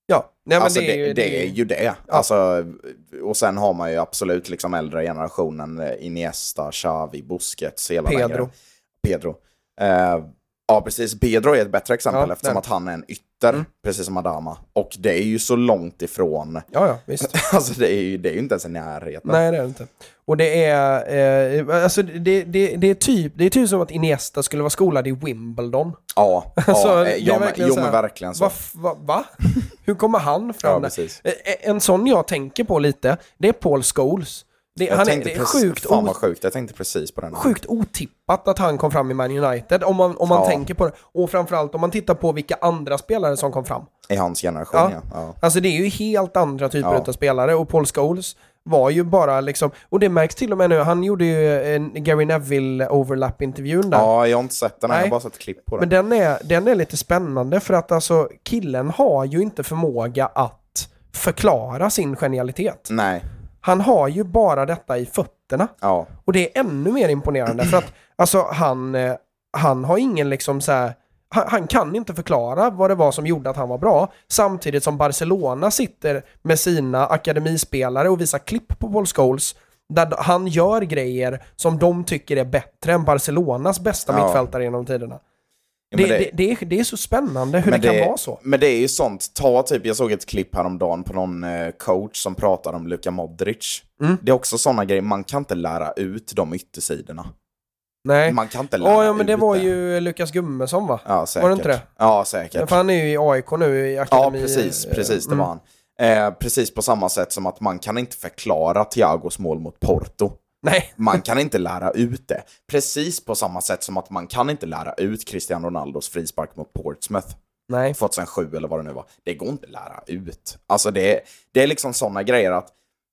Ja, nej, men alltså det, är ju, det, det är ju det. Ja. Alltså, och sen har man ju absolut liksom äldre generationen, Iniesta, Xavi, Busquets, hela den Pedro. grejen. Pedro. Uh, ja, precis. Pedro är ett bättre exempel Ja, eftersom nej. att han är en ytter, mm. precis som Adama. Och det är ju så långt ifrån... Ja, ja, visst. alltså det är ju det är ju inte ens i närheten. Nej, det är det inte. Och det är, eh, alltså det, det, det är typ, det är typ som att Iniesta skulle vara skolad i Wimbledon. Ja, Alltså, ja det är ja men, verkligen jo så här, men verkligen så. Va? va, va? Hur kommer han fram Ja, där? precis. Eh, En sån jag tänker på lite, det är Paul Scholes. Det, Jag han är, tänkte det är precis, sjukt, fan o, vad sjukt, jag tänkte precis på den. sjukt otippat att han kom fram i Man United, om man, om man Ja. tänker på det. Och framförallt om man tittar på vilka andra spelare som kom fram. I hans generation, Ja. ja. ja. Alltså det är ju helt andra typer Ja. av spelare, och Paul Scholes var ju bara liksom, och det märks till och med nu, han gjorde ju en Gary Neville overlap-intervjun där. Ja, jag har inte sett den, jag har Nej. bara sett klipp på den. Men den är, den är lite spännande för att alltså killen har ju inte förmåga att förklara sin genialitet. Nej, Han har ju bara detta i fötterna. ja. Och det är ännu mer imponerande för att alltså han, eh, han har ingen liksom så här, han, han kan inte förklara vad det var som gjorde att han var bra, samtidigt som Barcelona sitter med sina akademispelare och visar klipp på Paul Scholes där han gör grejer som de tycker är bättre än Barcelonas bästa Ja. mittfältare genom tiderna. Ja, Det, men det, det, är, det är så spännande hur men det kan vara så. Men det är ju sånt, ta typ, jag såg ett klipp häromdagen på någon eh, coach som pratar om Luka Modric. Mm. Det är också såna grejer, man kan inte lära ut de yttersidorna. Nej. Man kan inte lära Ja, ja, men ut det var ju Lukas Gummesson, va? Ja, säkert. Var det inte det? Ja, säkert. För han är ju i A I K nu i Ja, akademi. precis, precis, det Mm. var han. Eh, precis på samma sätt som att man kan inte förklara Thiagos mål mot Porto. Nej. Man kan inte lära ut det. Precis på samma sätt som att man kan inte lära ut Cristiano Ronaldos frispark mot Portsmouth Nej. tjugohundrasju eller vad det nu var. Det går inte att lära ut. Alltså det är, det är liksom sådana grejer att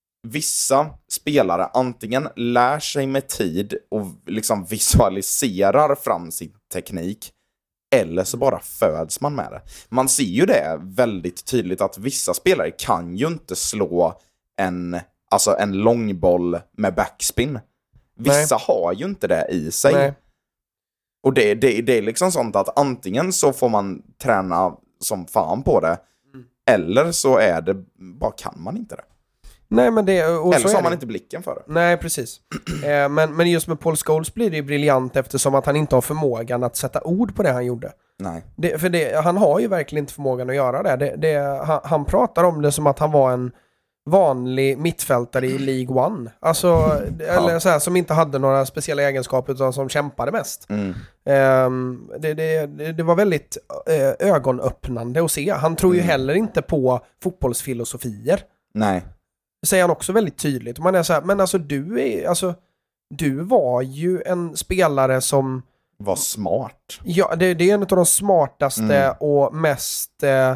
vissa spelare antingen lär sig med tid och liksom visualiserar fram sin teknik, eller så bara föds man med det. Man ser ju det väldigt tydligt att vissa spelare kan ju inte slå en, alltså en långboll med backspin. Vissa Nej. har ju inte det i sig. Nej. Och det, det, det är liksom sånt att antingen så får man träna som fan på det, mm. eller så är det, bara kan man inte det. Nej, men det, och eller så, så har är man det. inte blicken för det. Nej, precis. eh, men, men just med Paul Scholes blir det ju briljant eftersom att han inte har förmågan att sätta ord på det han gjorde. Nej. Det, för det, han har ju verkligen inte förmågan att göra det. det, det han, han pratar om det som att han var en vanlig mittfältare i League One. Alltså, ja. eller så här, som inte hade några speciella egenskaper utan som kämpade mest. Mm. Um, det, det, det var väldigt uh, ögonöppnande att se. Han tror ju Mm. heller inte på fotbollsfilosofier. Nej. Det säger han också väldigt tydligt. Man är så här, men alltså du är, alltså du var ju en spelare som var smart. Ja, det, det är en av de smartaste Mm. och mest eh,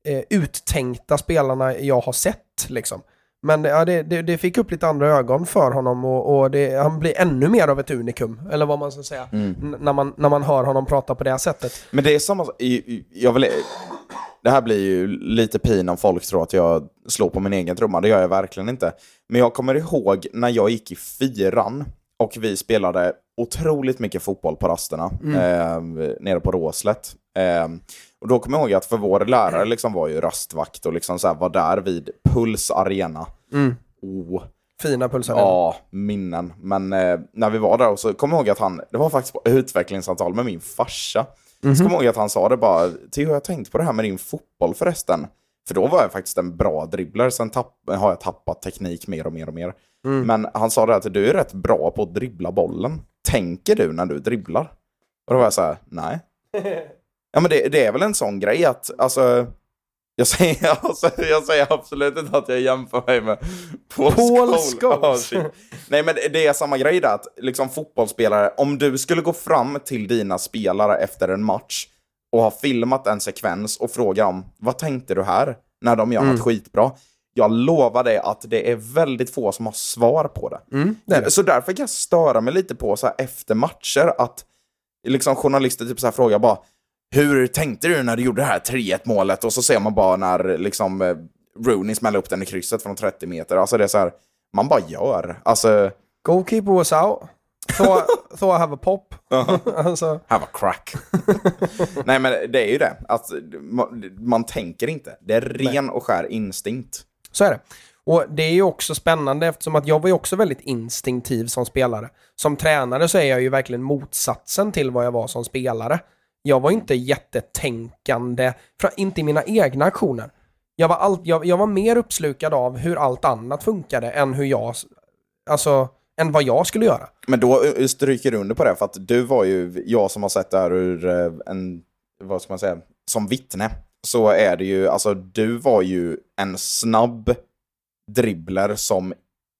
uttänkta spelarna jag har sett liksom. Men ja, det, det, det fick upp lite andra ögon för honom och, och det, han blir ännu mer av ett unikum, eller vad man ska säga, Mm. n- när, man, när man hör honom prata på det här sättet. Men det är samma, jag vill, det här blir ju lite pin om folk tror att jag slår på min egen trumma, det gör jag verkligen inte. Men jag kommer ihåg när jag gick i fyran och vi spelade otroligt mycket fotboll på rasterna mm. eh, nere på Råslätt. Eh, och då kommer jag ihåg att för vår lärare liksom var ju rastvakt och liksom så här var där vid Puls Arena. Mm. Oh. Fina pulsar. Ja, minnen. Men eh, när vi var där och så kom jag ihåg att han, det var faktiskt på utvecklingssamtal med min farsa. Mm-hmm. Så kom jag ihåg att han sa det bara, Theo, jag har tänkt på det här med din fotboll förresten. För då var jag faktiskt en bra dribbler, sen tapp, har jag tappat teknik mer och mer och mer. Mm. Men han sa det att du är rätt bra på att dribbla bollen. Tänker du när du dribblar? Och då var jag så här, nej. Ja, men det, det är väl en sån grej att, alltså... Jag säger, alltså, jag säger absolut inte att jag jämför mig med Paul, Paul Scholes. Oh, nej, men det är samma grej där att liksom fotbollsspelare, om du skulle gå fram till dina spelare efter en match och ha filmat en sekvens och fråga dem, vad tänkte du här när de gör mm. något skitbra? Jag lovar dig att det är väldigt få som har svar på det. Mm, det är det. Så därför kan jag störa mig lite på så här efter matcher att liksom journalister typ så här frågar bara, hur tänkte du när du gjorde det här tre ett målet? Och så ser man bara när liksom eh, Rooney smäller upp den i krysset från trettio meter. Alltså det är så här, man bara gör. Alltså, Goalkeeper was out. Thor, Thor have a pop. Alltså. Have a crack. Nej, men det är ju det. Att man, man tänker inte. Det är ren Nej. och skär instinkt. Så är det. Och det är ju också spännande eftersom att jag var ju också väldigt instinktiv som spelare. Som tränare så är jag ju verkligen motsatsen till vad jag var som spelare. Jag var inte jättetänkande, inte i mina egna aktioner. Jag var, all, jag, jag var mer uppslukad av hur allt annat funkade än hur jag, alltså, än vad jag skulle göra. Men då stryker du under på det, för att du var ju, jag som har sett det här ur en, vad ska man säga, som vittne, så är det ju, alltså du var ju en snabb dribbler som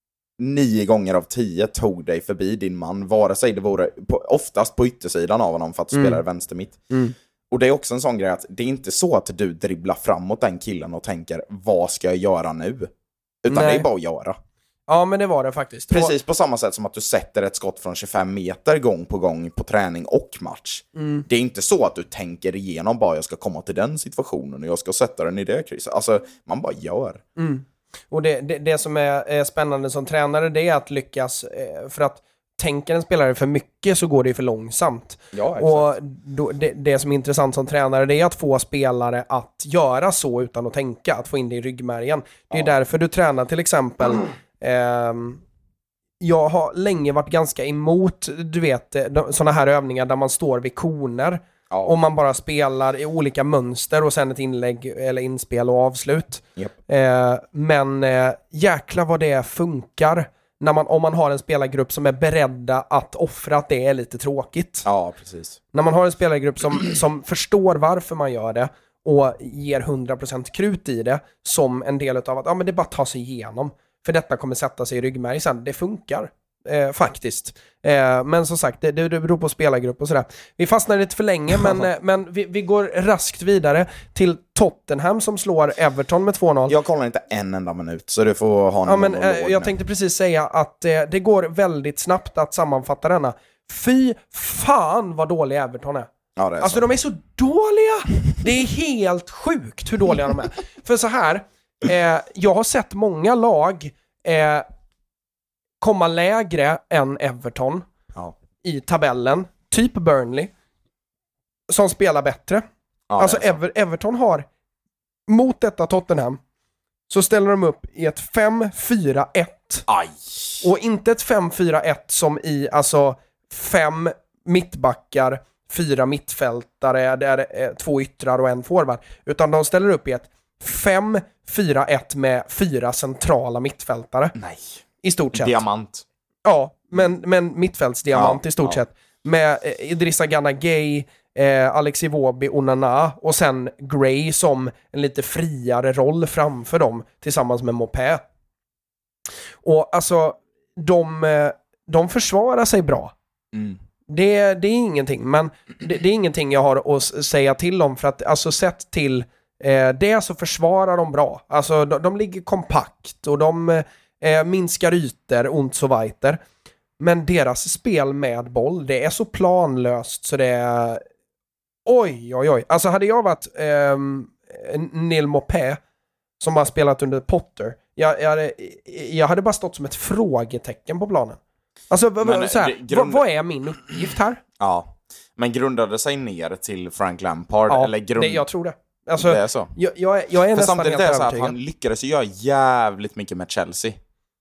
nio gånger av tio tog dig förbi din man, vare sig det vore på, oftast på yttersidan av honom för att du mm. spelar vänster mitt. Mm. Och det är också en sån grej att det är inte så att du dribblar framåt den killen och tänker, vad ska jag göra nu? Utan Nej. det är bara att göra. Ja, men det var det faktiskt. Precis på samma sätt som att du sätter ett skott från tjugofem meter gång på gång på träning och match. Mm. Det är inte så att du tänker igenom bara, jag ska komma till den situationen och jag ska sätta den i det kriset. Alltså, man bara gör. Mm. Och det, det, det som är, är spännande som tränare, det är att lyckas, eh, för att tänker en spelare för mycket så går det ju för långsamt. Ja, och då, det, det som är intressant som tränare, det är att få spelare att göra så utan att tänka, att få in det i ryggmärgen. Det är ja. därför du tränar till exempel mm. eh, jag har länge varit ganska emot, du vet, sådana här övningar där man står vid koner ja. och man bara spelar i olika mönster och sen ett inlägg eller inspel och avslut. Yep. Eh, men eh, jäkla vad det funkar när man, om man har en spelargrupp som är beredda att offra att det är lite tråkigt. Ja, precis. När man har en spelargrupp som, som förstår varför man gör det och ger hundra procent krut i det som en del av att ja, men det bara tar sig igenom. För detta kommer sätta sig i ryggmärg sen. Det funkar. Eh, faktiskt. Eh, men som sagt, det, det beror på spelargrupp och sådär. Vi fastnar lite för länge, men, eh, men vi, vi går raskt vidare till Tottenham som slår Everton med två noll. Jag kollar inte en enda minut, så du får ha en ja, men, eh, Jag tänkte precis säga att eh, det går väldigt snabbt att sammanfatta denna. Fy fan vad dålig Everton är. Ja, det är alltså så. De är så dåliga. Det är helt sjukt hur dåliga de är. För så här, eh, jag har sett många lag eh, komma lägre än Everton ja. i tabellen. Typ Burnley. Som spelar bättre. Ja, alltså Ever- Everton har mot detta Tottenham så ställer de upp i ett fem fyra ett. Aj. Och inte ett fem fyra ett som i alltså fem mittbackar, fyra mittfältare, där är två yttrar och en forward. Utan de ställer upp i ett fem fyra ett med fyra centrala mittfältare. Nej. I stort sett. Diamant. Ja, men, men mittfältsdiamant ja, i stort ja. sett. Med eh, Idrissa Gana Gueye, eh, Alex Iwobi och Nana. Och sen Gray som en lite friare roll framför dem tillsammans med Mopé. Och alltså, de, de försvarar sig bra. Mm. Det, det är ingenting, men det, det är ingenting jag har att säga till om. För att alltså sett till eh, det så försvarar de bra. Alltså de, de ligger kompakt och de eh, minskar ytor, ont så weiter. Men deras spel med boll, det är så planlöst så det är... Oj, oj, oj. Alltså hade jag varit eh, Neil Mopé som har spelat under Potter, jag, jag, hade, jag hade bara stått som ett frågetecken på planen. Alltså, men, så här, grund... vad, vad är min uppgift här? Ja, men grundade sig ner till Frank Lampard? Ja, eller grund... det, jag tror det. Alltså, det är så. Jag, jag, jag är För nästan samtidigt helt är det så övertygad. att han lyckades göra jävligt mycket med Chelsea.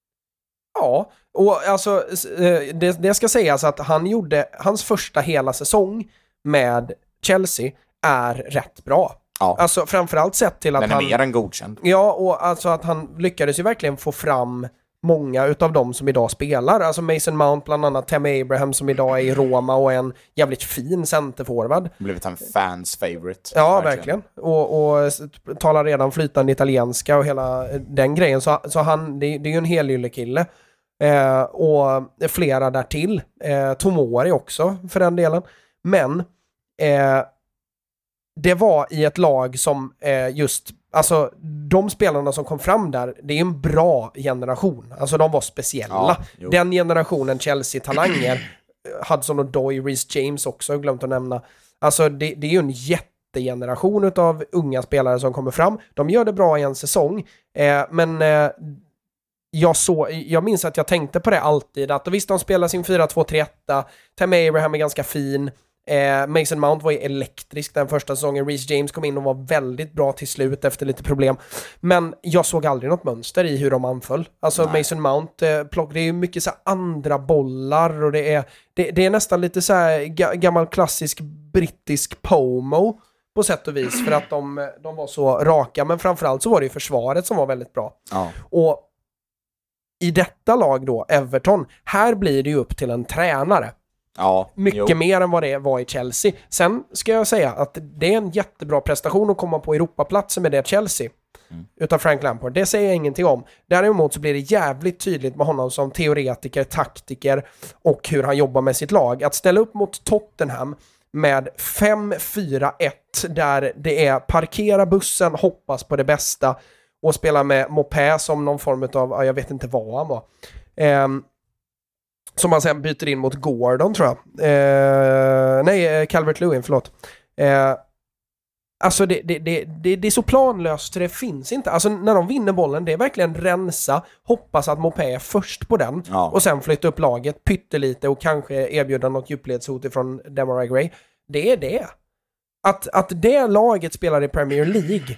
Ja, och alltså det, det ska sägas att han gjorde hans första hela säsong med Chelsea är rätt bra. Ja. Alltså framförallt sett till att den är han... mer än godkänd. Ja, och alltså att han lyckades ju verkligen få fram många utav dem som idag spelar. Alltså Mason Mount bland annat, Tammy Abraham som idag är i Roma och är en jävligt fin centerforward. Blivit en fans favorite. Ja, verkligen. verkligen. Och, och talar redan flytande italienska och hela den grejen. Så, så han, det, det är ju en helyllekille. Eh, och flera där till. Eh, Tomori också för den delen. Men eh, det var i ett lag som eh, just, alltså de spelarna som kom fram där, det är en bra generation. Alltså de var speciella. Ja, den generationen Chelsea-talanger, Hudson-Odoi, Reece James också, glömt att nämna. Alltså det, det är ju en jättegeneration utav unga spelare som kommer fram. De gör det bra i en säsong. Eh, men eh, jag, så, jag minns att jag tänkte på det alltid, att visst de spelar sin fyra två tre ett, Tammy Abraham är ganska fin, eh, Mason Mount var ju elektrisk den första säsongen, Reece James kom in och var väldigt bra till slut efter lite problem, men jag såg aldrig något mönster i hur de anföll. Alltså Nej. Mason Mount eh, plock, det är ju mycket så här andra bollar och det är, det, det är nästan lite så här ga, gammal klassisk brittisk pomo på sätt och vis, för att de, de var så raka, men framförallt så var det ju försvaret som var väldigt bra. Ja. Och i detta lag då, Everton, här blir det ju upp till en tränare. Ja, Mycket jo. mer än vad det var i Chelsea. Sen ska jag säga att det är en jättebra prestation att komma på Europaplatsen med det Chelsea. Mm. Utav Frank Lampard. Det säger jag ingenting om. Däremot så blir det jävligt tydligt med honom som teoretiker, taktiker och hur han jobbar med sitt lag. Att ställa upp mot Tottenham med fem fyra ett där det är parkera bussen, hoppas på det bästa och spela med Mopé som någon form av, jag vet inte vad han var. Um, som man sen byter in mot Gordon, tror jag. Uh, nej, Calvert-Lewin, förlåt. Uh, alltså det, det, det, det, det är så planlöst det finns inte. Alltså när de vinner bollen, det är verkligen rensa, hoppas att Mopé är först på den ja. och sen flytta upp laget, pyttelite och kanske erbjuda något djupledshot ifrån Demarai Gray. Det är det. Att, att det laget spelar i Premier League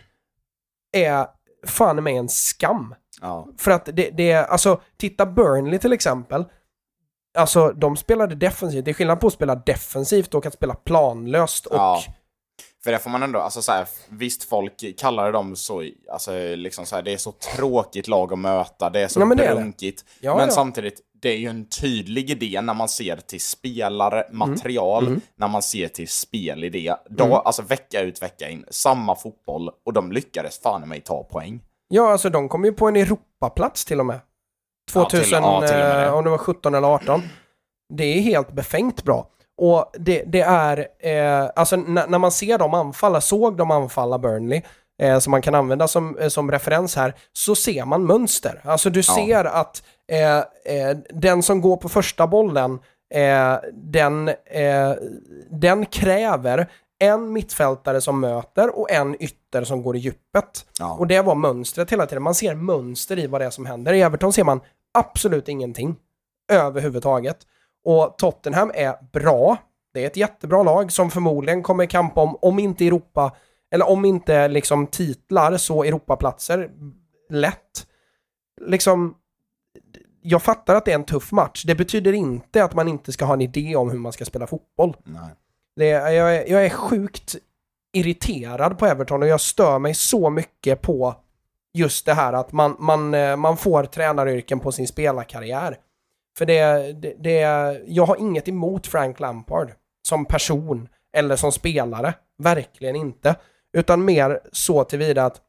är fan med en skam. Ja. För att det, det är, alltså, titta Burnley till exempel. Alltså, de spelade defensivt. Det är skillnad på att spela defensivt och att spela planlöst. Och... Ja. För det får man ändå, alltså så här, visst folk kallar dem så, alltså liksom så här, det är så tråkigt lag att möta, det är så ja, men brunkigt. det är det. Ja, men ja. samtidigt, det är ju en tydlig idé när man ser till spelare, material, mm. när man ser till spelidé. Då, mm. alltså vecka ut, vecka in, samma fotboll och de lyckades fan i mig ta poäng. Ja, alltså de kom ju på en Europaplats till och med. tvåtusen, ja, till, ja, till och med det. om det var sjutton eller arton. Det är helt befängt bra. Och det, det är, eh, alltså n- när man ser dem anfalla, såg de anfalla Burnley, eh, som man kan använda som, eh, som referens här, så ser man mönster. Alltså du ja. ser att eh, eh, den som går på första bollen, eh, den, eh, den kräver en mittfältare som möter och en ytter som går i djupet. Ja. Och det var mönstret hela tiden. Man ser mönster i vad det är som händer. I Everton ser man absolut ingenting överhuvudtaget. Och Tottenham är bra. Det är ett jättebra lag som förmodligen kommer kampa om, om inte Europa, eller om inte liksom titlar, så Europaplatser lätt. Liksom, jag fattar att det är en tuff match. Det betyder inte att man inte ska ha en idé om hur man ska spela fotboll. Nej. Det är, jag, är, jag är sjukt irriterad på Everton och jag stör mig så mycket på just det här att man, man, man får tränaryrken på sin spelarkarriär. För det, det, det, jag har inget emot Frank Lampard som person eller som spelare. Verkligen inte. Utan mer så tillvida att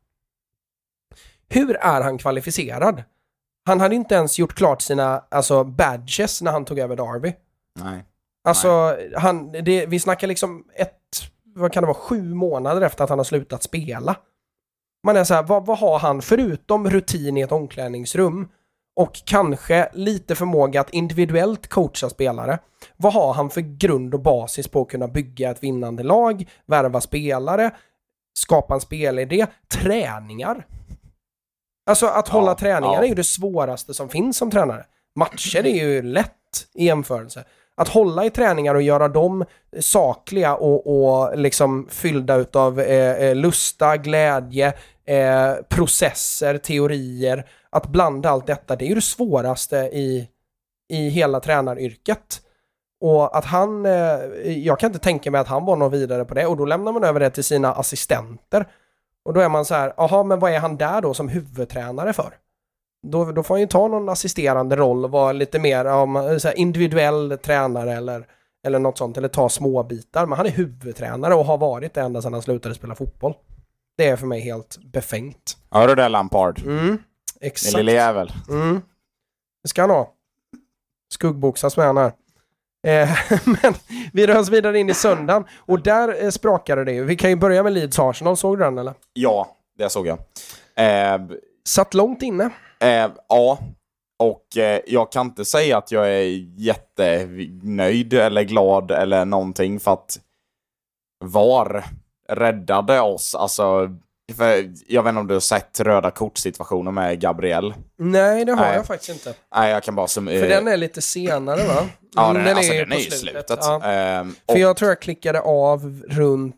hur är han kvalificerad? Han hade inte ens gjort klart sina alltså, badges när han tog över Derby. Nej. Alltså, han, det, vi snackar liksom ett, vad kan det vara, sju månader efter att han har slutat spela. Man är så här, vad, vad har han förutom rutin i ett omklädningsrum och kanske lite förmåga att individuellt coacha spelare? Vad har han för grund och basis på att kunna bygga ett vinnande lag, värva spelare, skapa en spelidé, träningar? Alltså att hålla ja, träningar ja. är ju det svåraste som finns som tränare. Matcher är ju lätt i jämförelse. Att hålla i träningar och göra dem sakliga och, och liksom fyllda utav eh, lusta, glädje, eh, processer, teorier. Att blanda allt detta, det är ju det svåraste i, i hela tränaryrket. Och att han, eh, jag kan inte tänka mig att han var någon vidare på det. Och då lämnar man över det till sina assistenter. Och då är man så här, aha, men vad är han där då som huvudtränare för? Då, då får han ju ta någon assisterande roll och vara lite mer um, så här individuell tränare eller, eller något sånt, eller ta små bitar. Men han är huvudtränare och har varit det ända sedan han slutade spela fotboll. Det är för mig helt befängt. Hör du det, Lampard? Mm, exakt. Den lille jävel. Mm. Det ska han ha. Skuggboxas med han här. Eh, men vi rör oss vidare in i söndagen. Och där eh, sprakade det ju. Vi kan ju börja med Leeds Arsenal. Såg du den eller? Ja, det såg jag. Eh, Satt långt inne. Eh, ja, och eh, jag kan inte säga att jag är jättenöjd eller glad eller någonting, för att V A R räddade oss. Alltså, För jag vet inte om du har sett röda kortsituationen med Gabriel. Nej, det har Nej. jag faktiskt inte. Nej, jag kan bara som... För den är lite senare, va? Ja, den, den alltså, är den på är ju slutet. slutet. Ja. Ehm, För och, jag tror jag klickade av runt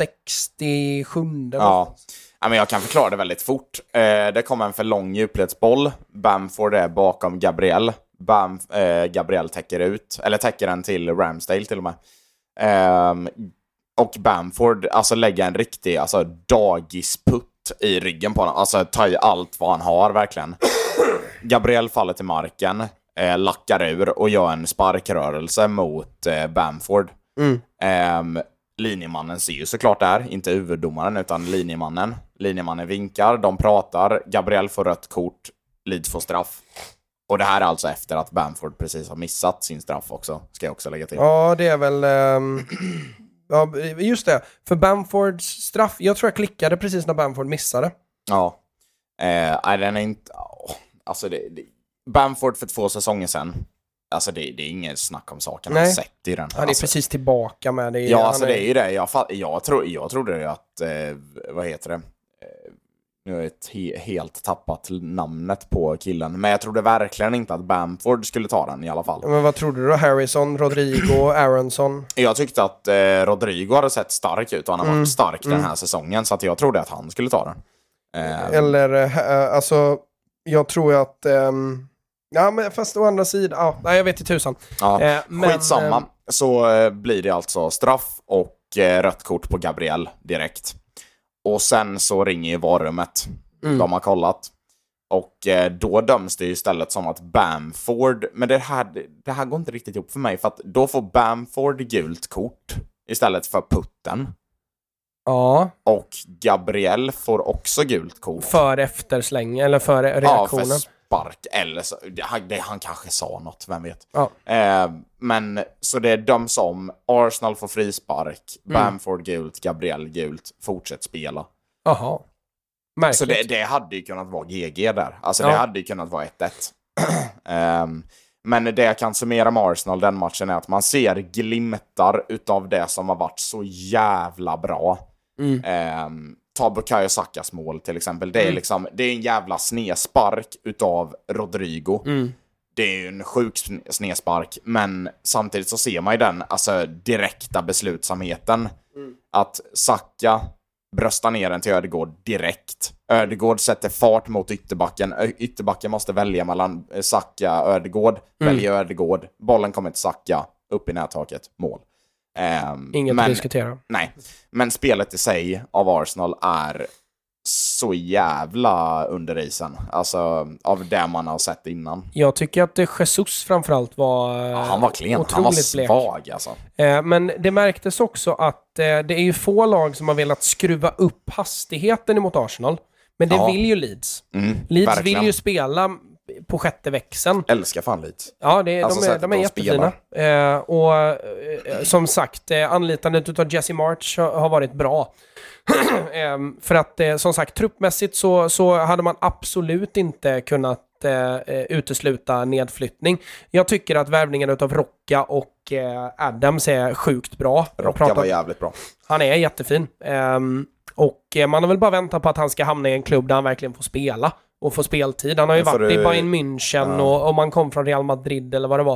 sextiosju. ja. Ja, men jag kan förklara det väldigt fort. Eh, det kommer en för lång djupledsboll. Bamford är bakom Gabriel. Bam, eh, Gabriel täcker ut. Eller täcker den till Ramsdale till och med. Ehm, och Bamford alltså lägger en riktig alltså, dagisputt i ryggen på honom. Alltså tar i allt vad han har verkligen. Gabriel faller till marken. Eh, lackar ur och gör en sparkrörelse mot eh, Bamford. Mm. Ehm, linjemannen ser ju såklart där, inte huvuddomaren utan linjemannen. Linjemannen vinkar, de pratar, Gabriel får rött kort, Leeds får straff. Och det här är alltså efter att Bamford precis har missat sin straff också, ska jag också lägga till. Ja, det är väl... Um, ja, just det. För Bamfords straff, jag tror jag klickade precis när Bamford missade. Ja. Eh, nej, den är inte... Oh, alltså, det, det, Bamford för två säsonger sedan, alltså det, det är inget snack om saken han har sett i den. Han är alltså, precis tillbaka med det. Ja, alltså är... det är ju det. Jag, jag, tro, jag trodde ju att, eh, vad heter det? Eh, nu har jag he, helt tappat namnet på killen. Men jag trodde verkligen inte att Bamford skulle ta den i alla fall. Men vad trodde du då? Harrison, Rodrigo, Aronson? Jag tyckte att eh, Rodrigo hade sett stark ut och han har Mm. varit stark Mm. den här säsongen. Så att jag trodde att han skulle ta den. Eh, Eller, äh, alltså, jag tror att... Ähm... Ja, men fast å andra sidan... Ja, nej, jag vet inte tusan. ja, Eh, men, skitsamma. ehm, Så eh, blir det alltså straff och eh, rött kort på Gabriel direkt. Och sen så ringer ju varummet. Mm. De har kollat. Och eh, då döms det ju istället som att Bamford... Men det här, det här går inte riktigt ihop för mig. För att då får Bamford gult kort istället för putten. Ja, Och Gabriel får också gult kort. för eftersläng, eller för Ja, reaktionen. för spark. Eller så, det, han- det, han kanske sa något, vem vet. Ja. Eh, men så det döms om. Arsenal får frispark. Mm. Bamford gult, Gabriel gult. Fortsätt spela. Jaha. Märkligt. Så det, det hade ju kunnat vara G G där. Alltså Ja. det hade ju kunnat vara ett ett. um, men det jag kan summera med Arsenal den matchen är att man ser glimtar utav det som har varit så jävla bra. Mm. Um, ta Bukayo Sakas mål till exempel. Det är Mm. liksom, det är en jävla snespark utav Rodrigo. Mm. Det är ju en sjuk sn- snespark, men samtidigt så ser man ju den alltså direkta beslutsamheten. Mm. Att Saka bröstar ner den till Ödegård direkt. Ödegård sätter fart mot ytterbacken. Ö- Ytterbacken måste välja mellan eh, Saka och Ödegård. Mm. Väljer Ödegård. Bollen kommer till Saka. Upp i nättaket. Mål. Ehm, Inget men, att diskutera. Nej, men spelet i sig av Arsenal är så jävla under isen. Alltså av det man har sett innan. Jag tycker att Jesus framförallt var Ja, han var klen, han var otroligt blek. svag alltså. Eh, men det märktes också att eh, det är ju få lag som har velat skruva upp hastigheten emot Arsenal. Men det Ja. vill ju Leeds. Mm, Leeds verkligen. vill ju spela på sjätte växeln. Älskar fan Leeds. Ja, det, Alltså de, är, sättet de är de jättefina. Eh, och eh, som sagt, eh, anlitandet av Jesse March har, har varit bra. eh, för att eh, som sagt, truppmässigt så, så hade man absolut inte kunnat eh, utesluta nedflyttning. Jag tycker att värvningen av Rocca och eh, Adams är sjukt bra. Jag Rocka pratar- var jävligt bra. Han är jättefin. Ehm, och eh, man har väl bara väntat på att han ska hamna i en klubb där han verkligen får spela. Och få speltid. Han har ju Nu får varit i du- Bayern München Ja. och, och man kom från Real Madrid eller vad det var.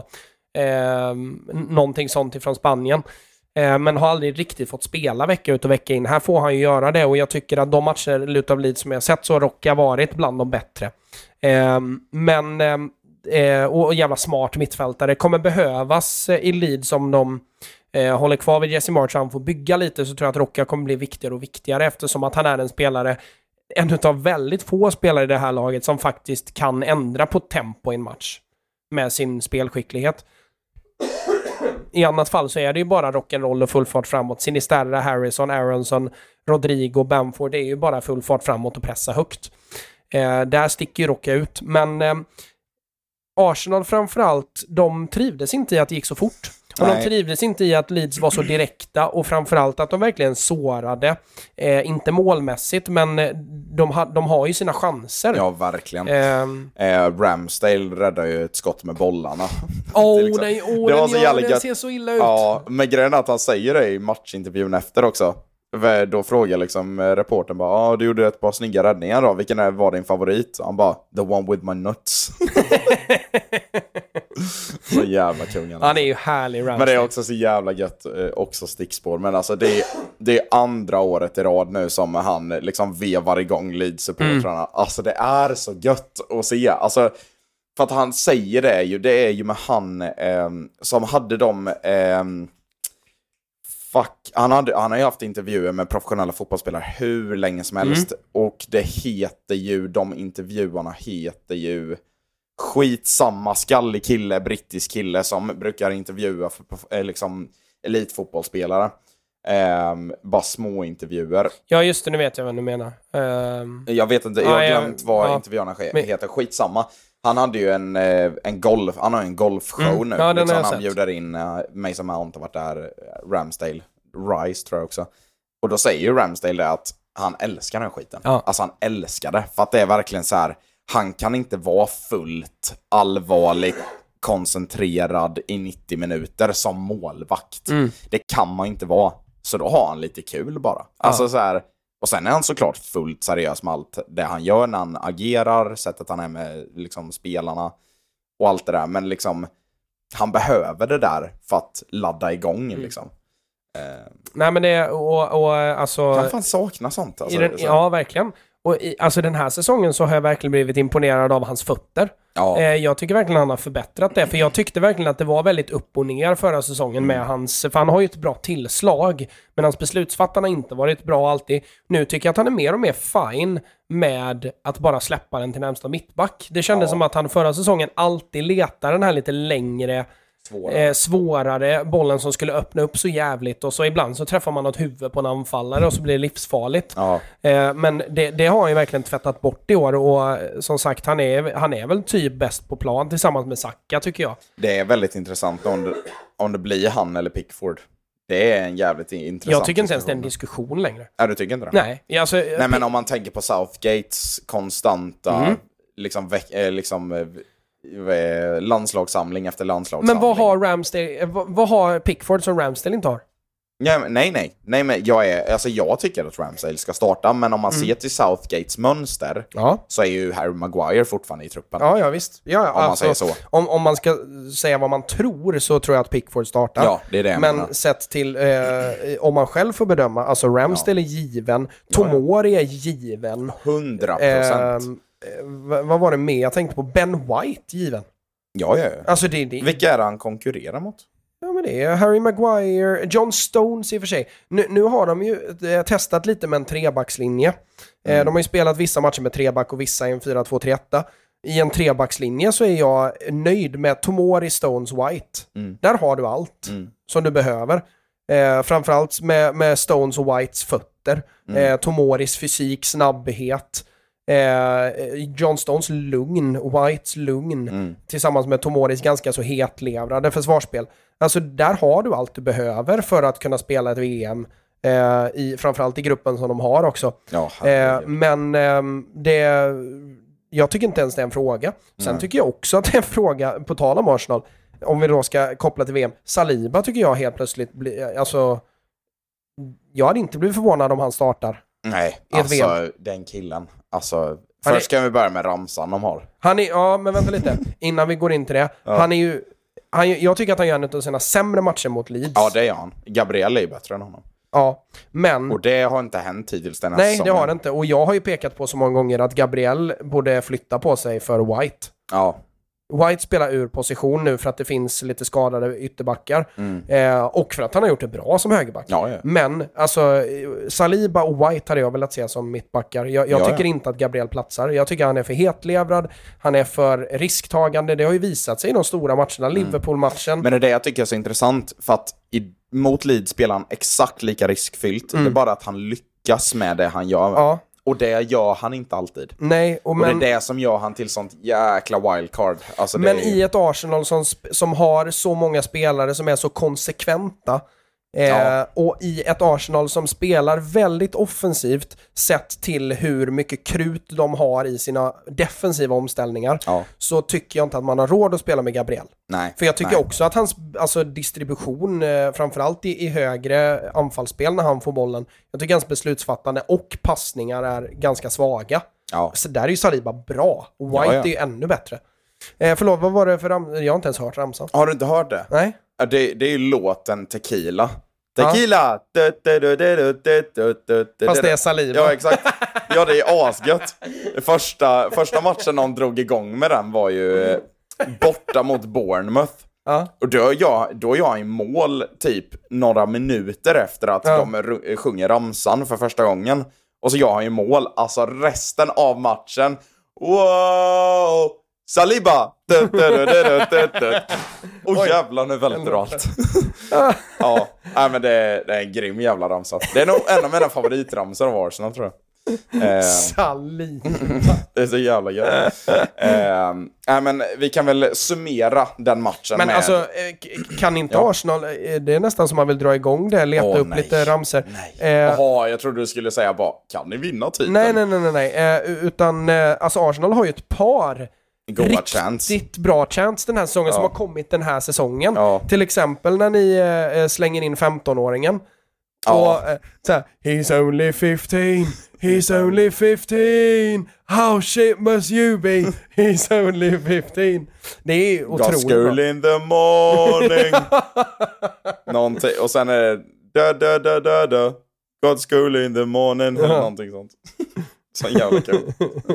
Ehm, någonting sånt ifrån Spanien. Ehm, men har aldrig riktigt fått spela vecka ut och vecka in. Här får han ju göra det och jag tycker att de matcher utav Leeds som jag sett så har Rocca varit bland de bättre. Ehm, men ehm, eh, och jävla smart mittfältare kommer behövas eh, i Leeds om de eh, håller kvar vid Jesse March och han får bygga lite, så tror jag att Rocca kommer bli viktigare och viktigare eftersom att han är en spelare, en av väldigt få spelare i det här laget som faktiskt kan ändra på tempo i en match med sin spelskicklighet. I annat fall så är det ju bara rock'n'roll och full fart framåt. Sinisterra, Harrison, Aronson, Rodrigo, Bamford, det är ju bara full fart framåt och pressa högt. Eh, där sticker ju Rocca ut. Men eh, Arsenal framförallt, de trivdes inte i att det gick så fort. Och Nej. de trivdes inte i att Leeds var så direkta och framförallt att de verkligen sårade. Eh, inte målmässigt, men eh, de, ha, de har ju sina chanser. Ja, verkligen. Ehm, Eh, Ramsdale räddar ju ett skott med bollarna. Åh Till exempel. nej, åh Det var den, så gör, jävla den gött. ser så illa ut. Ja, men grejen är att han säger det i matchintervjun efter också. Då frågar liksom reportern bara, ja ah, du gjorde ett par snygga räddningar då, vilken är, var din favorit? Han bara, the one with my nuts. Så jävla kungen. Han är ju härlig Ramsdale. Men det är också så jävla gött, eh, också stickspår. Men alltså det är, det är andra året i rad nu som han liksom vevar igång Leeds-supportrarna. Mm. Alltså det är så gött att se. Alltså, för att han säger det ju, det är ju med han eh, som hade de... Eh, Fuck. Han, hade, han har ju haft intervjuer med professionella fotbollsspelare hur länge som helst. Mm. Och det heter ju, de intervjuarna heter ju skitsamma skallig kille, brittisk kille som brukar intervjua för, liksom, elitfotbollsspelare. Um, bara små intervjuer. Ja just det, nu vet jag vad du menar. Um... Jag vet inte, jag har ah, glömt ja, vad ja. intervjuerna heter. Skitsamma. Han hade ju en, en golf, han har en golfshow mm. nu. Ja, liksom, han sett. bjuder in uh, Mason Mount har varit där, Ramsdale, Rice tror jag också. Och då säger ju Ramsdale det att han älskar den skiten. Ja. Alltså han älskar det. För att det är verkligen så här, han kan inte vara fullt allvarlig, koncentrerad i nittio minuter som målvakt. Mm. Det kan man inte vara. Så då har han lite kul bara. Ja. Alltså så här. Och sen är han såklart fullt seriös med allt det han gör när han agerar, sättet han är med liksom, spelarna och allt det där. Men liksom, han behöver det där för att ladda igång. Mm. Liksom. Eh. Nej men det, och, och alltså... Kan fan sakna sånt. Alltså, den, ja, verkligen. Och i, alltså den här säsongen så har jag verkligen blivit imponerad av hans fötter. Ja. Eh, jag tycker verkligen han har förbättrat det. För jag tyckte verkligen att det var väldigt upp och ner förra säsongen mm. med hans... För han har ju ett bra tillslag. Men hans beslutsfattarna har inte varit bra alltid. Nu tycker jag att han är mer och mer fine med att bara släppa den till närmsta mittback. Det kändes ja. som att han förra säsongen alltid letar den här lite längre... Svårare. Eh, svårare bollen som skulle öppna upp så jävligt och så ibland så träffar man något huvud på en anfallare och så blir det livsfarligt. Ja. Eh, men det, det har han ju verkligen tvättat bort i år och som sagt han är, han är väl typ bäst på plan tillsammans med Saka tycker jag. Det är väldigt intressant om det, om det blir han eller Pickford. Det är en jävligt intressant Jag tycker inte ens det är en diskussion längre. Ja, du tycker inte det? Nej. Alltså, Nej men om man tänker på Southgates konstanta mm. liksom, liksom landslagssamling efter landslagssamling. Men vad har Ramsdale, vad, vad har Pickford som Ramsdale inte har? Ja, nej, nej. Nej, men jag, är, alltså jag tycker att Ramsdale ska starta, men om man mm. ser till Southgates mönster ja. så är ju Harry Maguire fortfarande i truppen. Ja, ja visst. Ja, om alltså, man säger så. Om, om man ska säga vad man tror så tror jag att Pickford startar. Ja, det är det. Men menar. Sett till, eh, om man själv får bedöma, alltså Ramsdale ja. är given, Tomori ja, ja. är given. hundra procent. Eh, vad var det med? Jag tänkte på Ben White given. Ja, ja. Alltså det, det... Vilka är det han konkurrerar mot? Ja, men det är Harry Maguire, John Stones i och för sig. Nu, nu har de ju eh, testat lite med en trebackslinje. Mm. Eh, de har ju spelat vissa matcher med treback och vissa i en fyra två tre ett. I en trebackslinje så är jag nöjd med Tomori, Stones, White. Mm. Där har du allt mm. som du behöver. Eh, framförallt med, med Stones och Whites fötter. Mm. Eh, Tomoris fysik, snabbhet. Eh, John Stones lugn, Whites lugn mm. tillsammans med Tomoris ganska så hetlevrade försvarsspel. Alltså där har du allt du behöver för att kunna spela ett V M eh, i, framförallt i gruppen som de har också. Ja, eh, men eh, det, jag tycker inte ens det är en fråga. Sen Nej. tycker jag också att det är en fråga på tal om Arsenal, om vi då ska koppla till V M. Saliba tycker jag helt plötsligt blir, alltså jag hade inte blivit förvånad om han startar. Nej, alltså den killen. Alltså, först är, ska vi börja med ramsan de har. Han är, ja, men vänta lite. Innan vi går in till det. Ja. Han är ju, han, jag tycker att han gör en av sina sämre matcher mot Leeds. Ja, det är han. Gabriel är ju bättre än honom. Ja, men... Och det har inte hänt hittills den här Nej, säsongen. det har det inte. Och jag har ju pekat på så många gånger att Gabriel borde flytta på sig för White. Ja. White spelar ur position nu för att det finns lite skadade ytterbackar. Mm. Eh, och för att han har gjort det bra som högerback. Ja, ja. Men alltså Saliba och White hade jag velat se som mittbackar. Jag, jag ja, tycker ja. inte att Gabriel platsar. Jag tycker han är för hetlevrad. Han är för risktagande. Det har ju visat sig i de stora matcherna. Mm. Liverpool-matchen. Men det är det jag tycker är så intressant. För att i, mot Leeds spelar han exakt lika riskfyllt. Mm. Det är bara att han lyckas med det han gör. Ja. Och det gör han inte alltid. Nej, och, men, och det är det som gör han till sånt jäkla wildcard. Alltså men är... i ett Arsenal som, som har så många spelare som är så konsekventa Eh, Ja. Och i ett Arsenal som spelar väldigt offensivt sett till hur mycket krut de har i sina defensiva omställningar, Ja. så tycker jag inte att man har råd att spela med Gabriel. Nej. För jag tycker nej. också att hans alltså, distribution, eh, framförallt i, i högre anfallsspel när han får bollen, jag tycker hans beslutsfattande och passningar är ganska svaga. Ja. Så där är ju Saliba bra. Och White Ja, ja. är ju ännu bättre. Eh, förlåt, vad var det för ram? Jag har inte ens hört ramsan. Har du inte hört det? Nej? Ja, det, det är ju låten Tequila. Tequila! Du, du, du, du, du, du, du, du, Fast du. det är Saliba. Ja, exakt. Ja, det är asgött. Första, första matchen någon drog igång med den var ju eh, borta mot Bournemouth. Ja. Och då är, jag, då är jag i mål typ några minuter efter att Ja. de ru- sjunger ramsan för första gången. Och så jag är i mål, alltså resten av matchen. Wow! Saliba! Du, du, du, du, du, du. Åh jävlar, nu välter du allt. Ja, nej, men det är, det är en grym jävla ramsa. Det är nog en av mina favoritramsor av Arsenal, tror jag. Eh, Saliba. det är så jävla gött. eh, nej, men vi kan väl summera den matchen Men med... alltså, eh, k- kan inte Ja. Arsenal, eh, det är nästan som man vill dra igång det, leta Åh, upp nej. lite ramser. Nej. Eh, Jaha, jag trodde du skulle säga bara, kan ni vinna titeln? nej, nej, nej, nej, nej. Eh, utan, eh, alltså Arsenal har ju ett par Goa riktigt chance. bra chance den här säsongen, Ja. som har kommit den här säsongen. Ja. Till exempel när ni eh, slänger in femton-åringen. Ja. Och eh, såhär, he's only fifteen, he's only fifteen, how shit must you be, he's only fifteen. Det är ju Got otroligt school bra. in the morning. Någonting. Och sen är det da da da da da. Got school in the morning. Eller Ja. någonting sånt. Så jävla kul.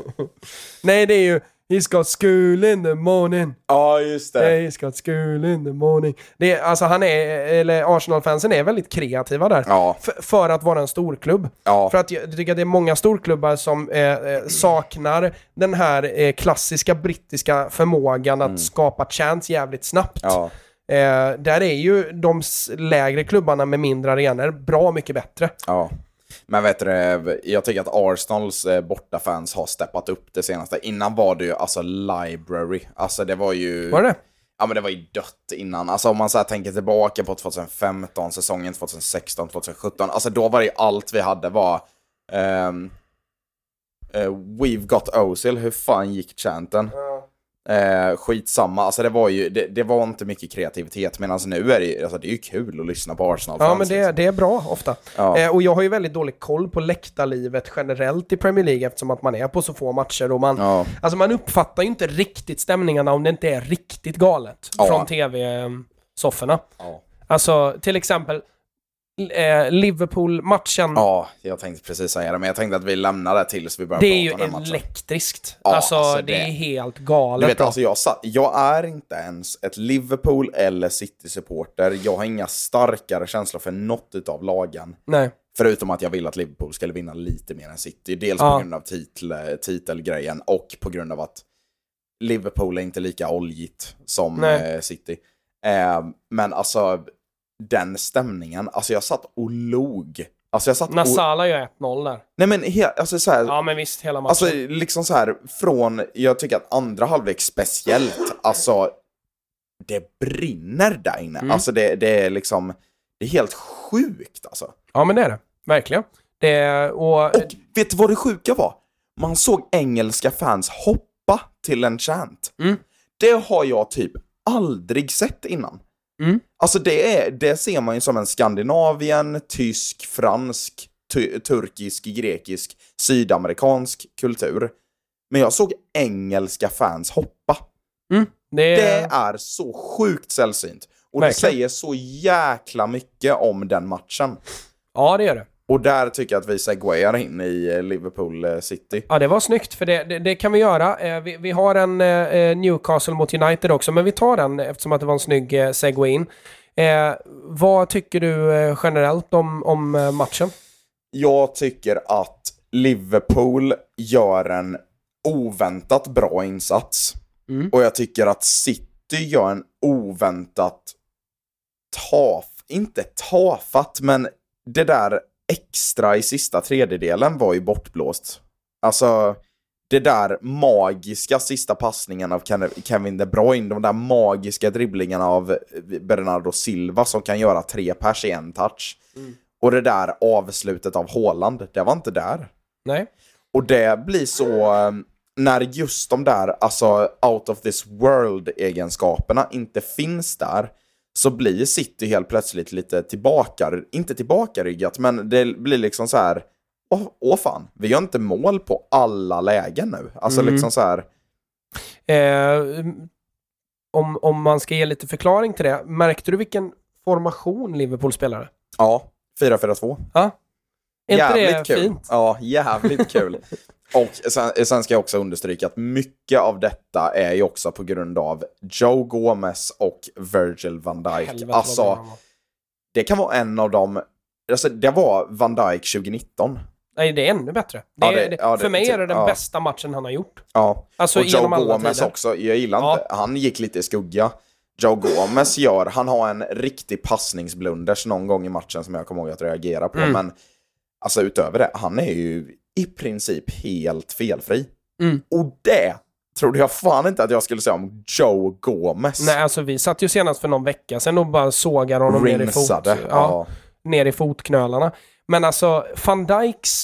Nej, det är ju he's got school in the morning. Ja, just det. He's got school in the morning. Det är, alltså han är, eller Arsenal-fansen är väldigt kreativa där. Ja. F- för att vara en storklubb. Ja. För att jag tycker att det är många storklubbar som eh, eh, saknar den här eh, klassiska brittiska förmågan att skapa chance jävligt snabbt. Ja. Eh, där är ju de s- lägre klubbarna med mindre arenor bra mycket bättre. Ja. Men vet du, jag tycker att Arsenals eh, bortafans har steppat upp det senaste. Innan var det ju alltså library. Alltså det var ju... Var det? Ja, men det var ju dött innan. Alltså om man så här tänker tillbaka på tjugohundrafemton, säsongen tjugohundrasexton tjugohundrasjutton. Alltså då var det ju allt vi hade var... ehm, eh, We've got Ozil. Hur fan gick chanten? Eh, skitsamma. Alltså det var ju... Det, det var inte mycket kreativitet. Medan nu är det ju... Alltså det är ju kul att lyssna på Arsenal. Ja, men det, det är bra ofta. Ja. Eh, och jag har ju väldigt dålig koll på läktarlivet generellt i Premier League, eftersom att man är på så få matcher. Och man, Ja. alltså man uppfattar ju inte riktigt stämningarna om det inte är riktigt galet Ja. från tv-sofforna. Ja. Alltså till exempel eh, Liverpool-matchen. Ja, jag tänkte precis säga det. Men jag tänkte att vi lämnar det tills vi börjar Det är ju prata om den matchen. elektriskt. Ja, alltså, alltså, det... det- är helt Du galet vet, bra. alltså jag, sa- jag är inte ens ett Liverpool- eller City-supporter. Jag har inga starkare känslor för något utav lagen. Nej. Förutom att jag vill att Liverpool skulle vinna lite mer än City. Dels Ja. på grund av titel, titelgrejen och på grund av att Liverpool är inte lika oljigt som Nej. eh, City. Eh, men alltså, den stämningen. Alltså jag satt och log. Alltså jag satt När och... Salah gör ett noll där. Nej men, he- alltså så här, Ja, men visst, hela matchen. Alltså liksom så här från, jag tycker att andra halvlek speciellt, alltså det brinner där inne. Mm. Alltså det, det är liksom, det är helt sjukt alltså. Ja, men det är det. Verkligen. Det är, och... Och vet du vad det sjuka var? Man såg engelska fans hoppa till en chant. Mm. Det har jag typ aldrig sett innan. Mm. Alltså det, är, det ser man ju som en skandinavien, tysk, fransk, tu- turkisk, grekisk, sydamerikansk kultur. Men jag såg engelska fans hoppa. Mm. Det Det är... är så sjukt sällsynt. Och Verkligen. det säger så jäkla mycket om den matchen. Ja, det gör det. Och där tycker jag att vi segwayar in i Liverpool City. Ja, det var snyggt, för det, det, det kan vi göra. Eh, vi, vi har en eh, Newcastle mot United också, men vi tar den eftersom att det var en snygg eh, segway in. Eh, vad tycker du eh, generellt om, om eh, matchen? Jag tycker att Liverpool gör en oväntat bra insats. Mm. Och jag tycker att City gör en oväntat taf... Inte tafatt, men det där extra i sista tredjedelen var ju bortblåst. Alltså, det där magiska sista passningen av Kevin De Bruyne, de där magiska dribblingarna av Bernardo Silva som kan göra tre pers i en touch. Mm. Och det där avslutet av Haaland, det var inte där. Nej. Och det blir så, när just de där, alltså out of this world-egenskaperna inte finns där, så blir City helt plötsligt lite tillbaka, inte tillbakaryggat, men det blir liksom så här, åh, åh fan, vi gör inte mål på alla lägen nu. Alltså mm. liksom så här. Eh, om, om man ska ge lite förklaring till det, märkte du vilken formation Liverpool spelade? Ja, fyra fyra två. Ja. Är inte jävligt det kul. Fint? Ja, jävligt kul. Och sen, sen ska jag också understryka att mycket av detta är ju också på grund av Joe Gomez och Virgil van Dijk. Helvete, alltså, det kan vara en av dem. Alltså, det var Van Dijk tjugonitton. Nej, det är ännu bättre. Det ja, det, är, det, ja, det, för mig är det den ja. bästa matchen han har gjort. Ja, alltså, och Joe Gomez också. Jag gillar ja. inte. Han gick lite i skugga. Joe Gomez gör, han har en riktig passningsblunders någon gång i matchen som jag kommer ihåg att reagera på. Mm. Men alltså utöver det, han är ju i princip helt felfri. Mm. Och det trodde jag fan inte att jag skulle säga om Joe Gomez. Nej, alltså vi satt ju senast för någon vecka sedan och bara sågar honom ner i, fot, ja, ja. ner i fotknölarna. Men alltså, Van Dijks...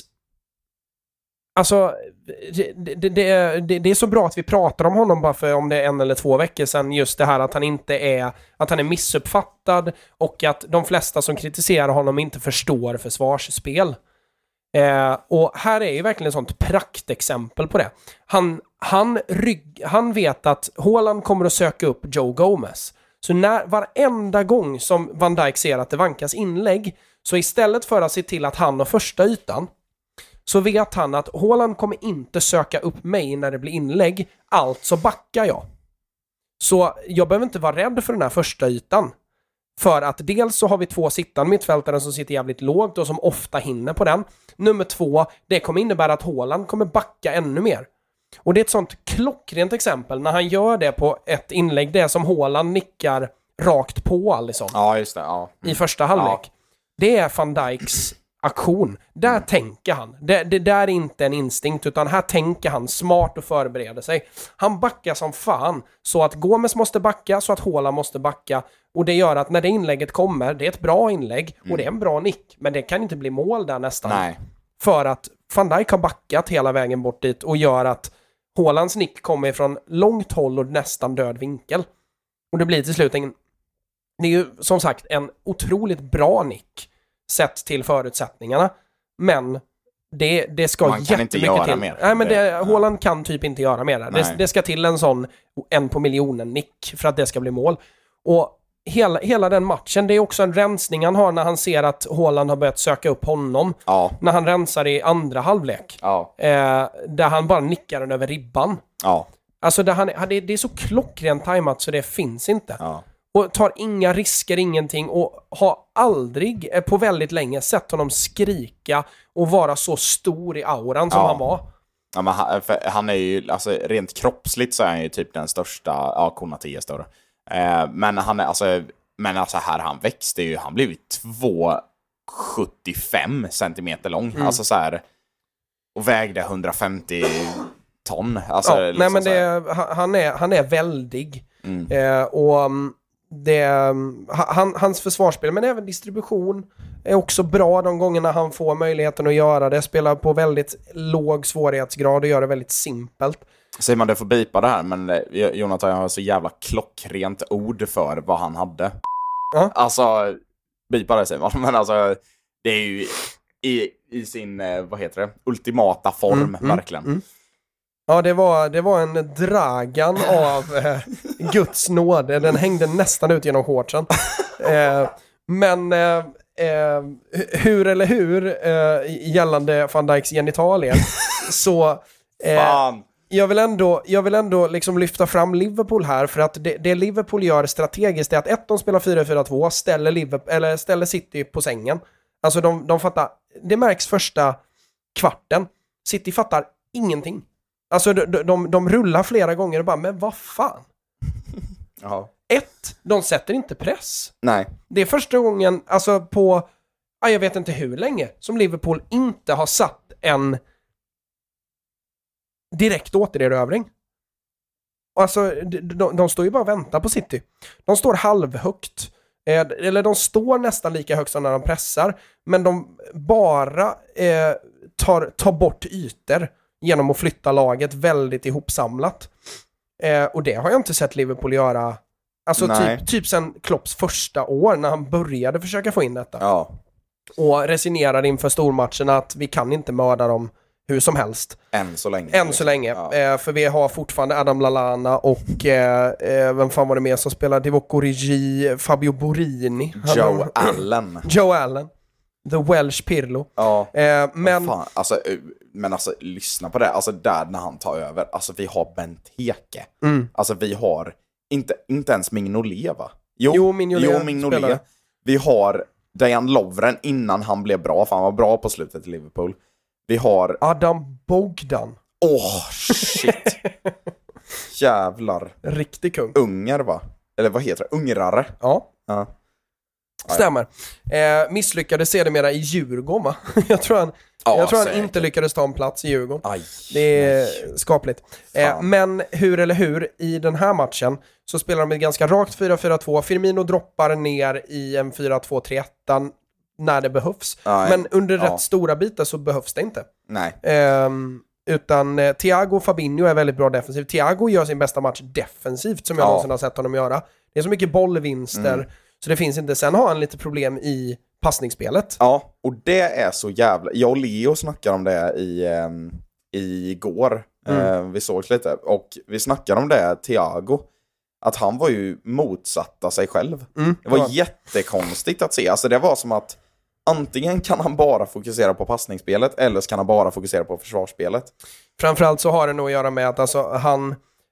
Alltså, det, det, det, det, det är så bra att vi pratar om honom bara för om det är en eller två veckor sedan. Just det här att han inte är... Att han är missuppfattad och att de flesta som kritiserar honom inte förstår försvarsspel. Eh, och här är ju verkligen ett sånt praktexempel på det. Han, han, rygg, han vet att Haaland kommer att söka upp Joe Gomez. Så när, varenda gång som Van Dijk ser att det vankas inlägg, så istället för att se till att han har första ytan, så vet han att Haaland kommer inte söka upp mig när det blir inlägg, alltså backar jag. Så jag behöver inte vara rädd för den här första ytan. För att dels så har vi två sittande mittfältare som sitter jävligt lågt och som ofta hinner på den. Nummer två, det kommer innebära att Haaland kommer backa ännu mer. Och det är ett sånt klockrent exempel när han gör det på ett inlägg. Det är som Haaland nickar rakt på Alisson. Ja, just det. Ja. Mm. I första halvlek. Ja. Det är Van Dijks aktion. Där mm. tänker han. Det, det där är inte en instinkt, utan här tänker han smart och förbereder sig. Han backar som fan så att Gomez måste backa, så att Haaland måste backa. Och det gör att när det inlägget kommer, det är ett bra inlägg mm. och det är en bra nick, men det kan inte bli mål där nästan. Nej. För att Van Dijk har backat hela vägen bort dit och gör att Haalands nick kommer från långt håll och nästan död vinkel. Och det blir till slut en... Det är ju som sagt en otroligt bra nick sett till förutsättningarna. Men det, det ska Man kan inte göra till. mer. Nej, men det, ja. Haaland kan typ inte göra mer. Det, det ska till en sån en på miljonen nick för att det ska bli mål. Och hela, hela den matchen, det är också en rensning han har när han ser att Haaland har börjat söka upp honom. Ja. När han rensar i andra halvlek. Ja. Eh, där han bara nickar den över ribban. Ja. Alltså där han, det, det är så klockrent tajmat så det finns inte. Ja. Och tar inga risker, ingenting. Och har aldrig på väldigt länge sett honom skrika och vara så stor i auran som ja. han var. Ja, men han, han är ju, alltså rent kroppsligt så är han ju typ den största, ja, Konate är större. Eh, men han är, alltså, men alltså här han växte ju, han blev ju två komma sjuttiofem centimeter lång. Mm. Alltså så här, och vägde hundrafemtio ton. Alltså, ja, liksom nej men det, är, han, är, han är väldig. Mm. Eh, och det, han, hans försvarsspel, men även distribution är också bra de gångerna han får möjligheten att göra det. Spelar på väldigt låg svårighetsgrad och gör det väldigt simpelt. Säger man det får bipa det här, men Jonathan har så jävla klockrent ord för vad han hade. Ja. Alltså, bipa det säger man, men alltså det är ju i, i sin, vad heter det, ultimata form, mm, verkligen. Mm, mm. Ja, det var, det var en dragan av eh, Guds nåde. Den hängde nästan ut genom shortsen. Eh, men eh, eh, hur eller hur eh, gällande Van Dijks genitalier så eh, Fan. jag vill ändå, jag vill ändå liksom lyfta fram Liverpool här, för att det, det Liverpool gör strategiskt är att ett, de spelar fyra fyra två, ställer, Liverpool, eller ställer City på sängen. Alltså de, de fattar, det märks första kvarten. City fattar ingenting. Alltså de, de, de rullar flera gånger och bara, men vad fan? Ja. Ett, de sätter inte press. Nej. Det är första gången, alltså på, ja, jag vet inte hur länge, som Liverpool inte har satt en... direkt återerövring. Alltså, de, de, de står ju bara och väntar på City. De står halvhögt. Eh, eller de står nästan lika högt som när de pressar. Men de bara eh, tar, tar bort ytor genom att flytta laget väldigt ihopsamlat. Eh, och det har jag inte sett Liverpool göra. Alltså typ, typ sen Klopps första år när han började försöka få in detta. Ja. Och resignerade inför stormatcherna att vi kan inte mörda dem hur som helst. Än så länge. Än så länge. Ja. Eh, för vi har fortfarande Adam Lallana och eh, eh, vem fan var det mer som spelar? Divock Origi, Fabio Borini. Joe Han, Allen. Joe Allen. The Welsh Pirlo. Ja. Eh, men... Fan, alltså, men alltså, lyssna på det. Alltså där när han tar över. Alltså vi har Benteke. Mm. Alltså vi har inte, inte ens Mignolet, va? Jo, Jo, Mignolet jo, Mignolet. spelade. Vi har Dejan Lovren innan han blev bra. För han var bra på slutet i Liverpool. Vi har... Adam Bogdan. Åh, oh, shit. Jävlar. Riktig kung. Ungar, va? Eller vad heter det? Ungrare. Ja. Ja. Stämmer. Eh, misslyckades sedermera i Djurgården, va? jag tror han, Ja, jag tror han säkert. inte lyckades ta en plats i Djurgården. Aj, det är nej. skapligt. Eh, Fan. men hur eller hur, i den här matchen så spelar de ett ganska rakt fyra fyra två. Firmino droppar ner i en fyra två tre ett när det behövs. Nej. Men under Ja. rätt stora bitar så behövs det inte. Nej. Ehm, utan eh, Thiago och Fabinho är väldigt bra defensivt. Thiago gör sin bästa match defensivt som jag Ja. någonsin har sett honom göra. Det är så mycket bollvinster Mm. så det finns inte. Sen har han lite problem i passningsspelet. Ja, och det är så jävla... Jag och Leo snackade om det i, um, igår. Mm. Uh, vi såg lite. Och vi snackade om det, Thiago. Att han var ju motsatta sig själv. Mm. Det var Ja. jättekonstigt att se. Alltså det var som att antingen kan han bara fokusera på passningsspelet eller så kan han bara fokusera på försvarsspelet. Framförallt så har det nog att göra med att alltså, han,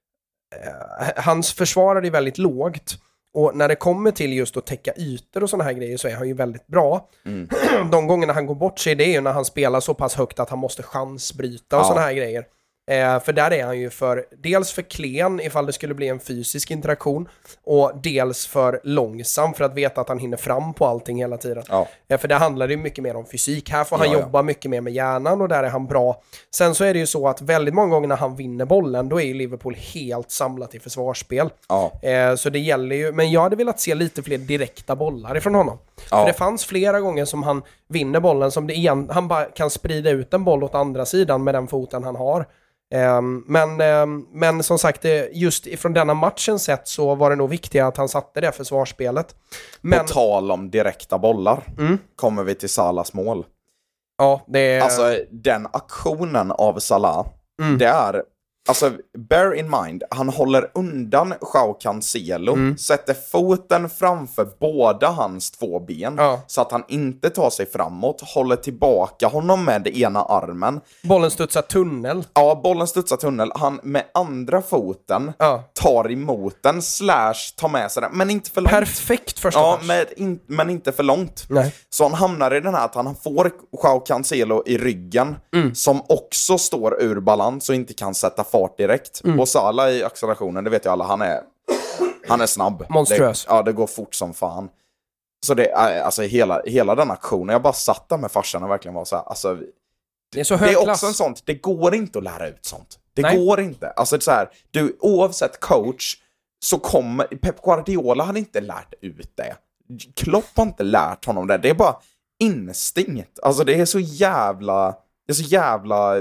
eh, hans försvar är väldigt lågt. Och när det kommer till just att täcka ytor och såna här grejer så är han ju väldigt bra. Mm. De gångerna han går bort sig, det är ju när han spelar så pass högt att han måste chansbryta och Ja. såna här grejer. Eh, för där är han ju för, dels för klen ifall det skulle bli en fysisk interaktion och dels för långsam för att veta att han hinner fram på allting hela tiden. Ja. Eh, för det handlar ju mycket mer om fysik. Här får han Ja, ja. jobba mycket mer med hjärnan och där är han bra. Sen så är det ju så att väldigt många gånger när han vinner bollen då är ju Liverpool helt samlat i försvarsspel. Ja. Eh, så det gäller ju, men jag hade velat se lite fler direkta bollar ifrån honom. Ja. För det fanns flera gånger som han vinner bollen som det igen, han bara kan sprida ut en boll åt andra sidan med den foten han har. Um, men, um, men som sagt, just ifrån denna matchen sett så var det nog viktigt att han satte det försvarsspelet. Men, På tal om direkta bollar Mm. kommer vi till Salahs mål. ja, det är... Alltså den aktionen av Salah, Mm. det är, alltså bear in mind, han håller undan Joao Cancelo, Mm. sätter foten framför båda hans två ben, Ja. så att han inte tar sig framåt, håller tillbaka honom med ena armen. Bollen studsar tunnel. Ja, bollen studsar tunnel, han med andra foten Ja. tar emot den, slash tar med sig den, men inte för långt. Perfekt första Ja, touch. men, in, men inte för långt. Nej. Så han hamnar i den här att han får Joao Cancelo i ryggen, Mm. som också står ur balans och inte kan sätta fart direkt. Mm. Och Salah i accelerationen, det vet ju alla, han är han är snabb. Monstruös. Det, ja, det går fort som fan. Så det är alltså hela, hela den aktionen, jag bara satt där med farsan och verkligen var så här, alltså, Det är så det hög är klass. också en sånt, det går inte att lära ut sånt. Det Nej. går inte. Alltså det är så här, du, oavsett coach så kommer, Pep Guardiola hade inte lärt ut det. Klopp har inte lärt honom det. Det är bara instinkt. Alltså det är så jävla, det är så jävla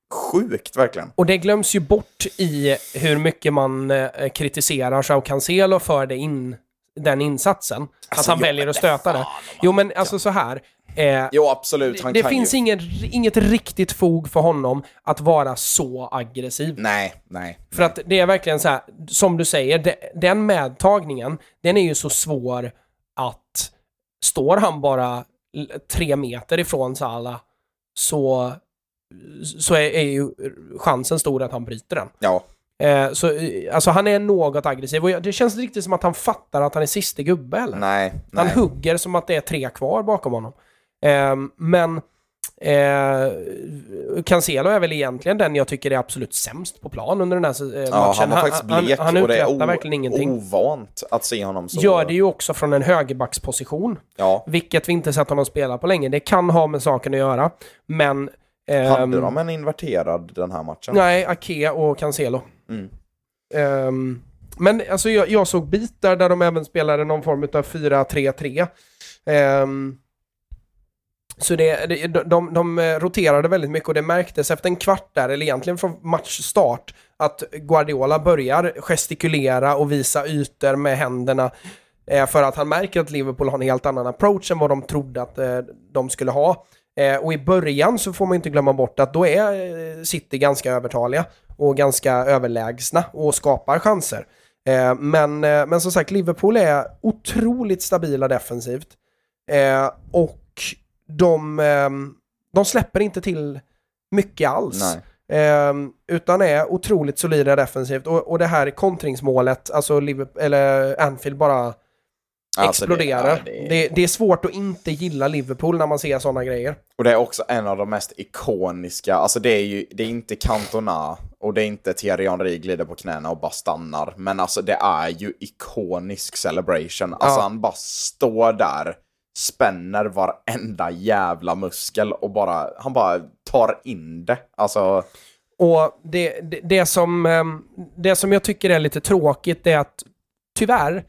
sjukt verkligen. Och det glöms ju bort i hur mycket man eh, kritiserar Joao Cancelo för det in, den insatsen. Alltså, att han ja, väljer men att stöta det. Jo, men alltså så här. Eh, Jo, absolut. Han det kan finns ju... ingen, inget riktigt fog för honom att vara så aggressiv. Nej, nej. För att det är verkligen så här, som du säger, de, den medtagningen, den är ju så svår att står han bara l- tre meter ifrån Salah så, så är, är ju chansen stor att han bryter den. Ja. Eh, så, eh, alltså han är något aggressiv och jag- det känns riktigt som att han fattar att han är siste gubbe eller? Nej, Han nej. hugger som att det är tre kvar bakom honom. Eh, men eh, Cancelo är väl egentligen den jag tycker är absolut sämst på plan under den här eh, Ja, matchen. han var faktiskt blek han, han och det är uträttar o- verkligen ingenting. ovant att se honom så. Gör det ju också från en högerbacksposition. Ja. Vilket vi inte sett honom spela på länge. Det kan ha med saken att göra. Men Hade Um, de en inverterad den här matchen? nej, Ake och Cancelo. Mm. Um, men alltså jag, jag såg bitar där de även spelade någon form av fyra tre tre. Um, så det, det, de, de roterade väldigt mycket och det märktes efter en kvart där, eller egentligen från matchstart, att Guardiola börjar gestikulera och visa ytor med händerna eh, för att han märker att Liverpool har en helt annan approach än vad de trodde att eh, de skulle ha. Eh, och i början så får man inte glömma bort att då är City ganska övertaliga och ganska överlägsna och skapar chanser. Eh, men, eh, men som sagt, Liverpool är otroligt stabila defensivt. Eh, och de, eh, de släpper inte till mycket alls. Eh, utan är otroligt solida defensivt. Och, och det här kontringsmålet, alltså Liverpool, eller Anfield bara Alltså exploderar. det, ja, det... Det, det är svårt att inte gilla Liverpool när man ser sådana grejer. Och det är också en av de mest ikoniska. Alltså det är ju det är inte Cantona och det är inte Thierry Henry glider på knäna och bara stannar. Men alltså det är ju ikonisk celebration. Alltså ja. han bara står där, spänner varenda jävla muskel och bara han bara tar in det. Alltså... Och det, det, det, som, det som jag tycker är lite tråkigt är att tyvärr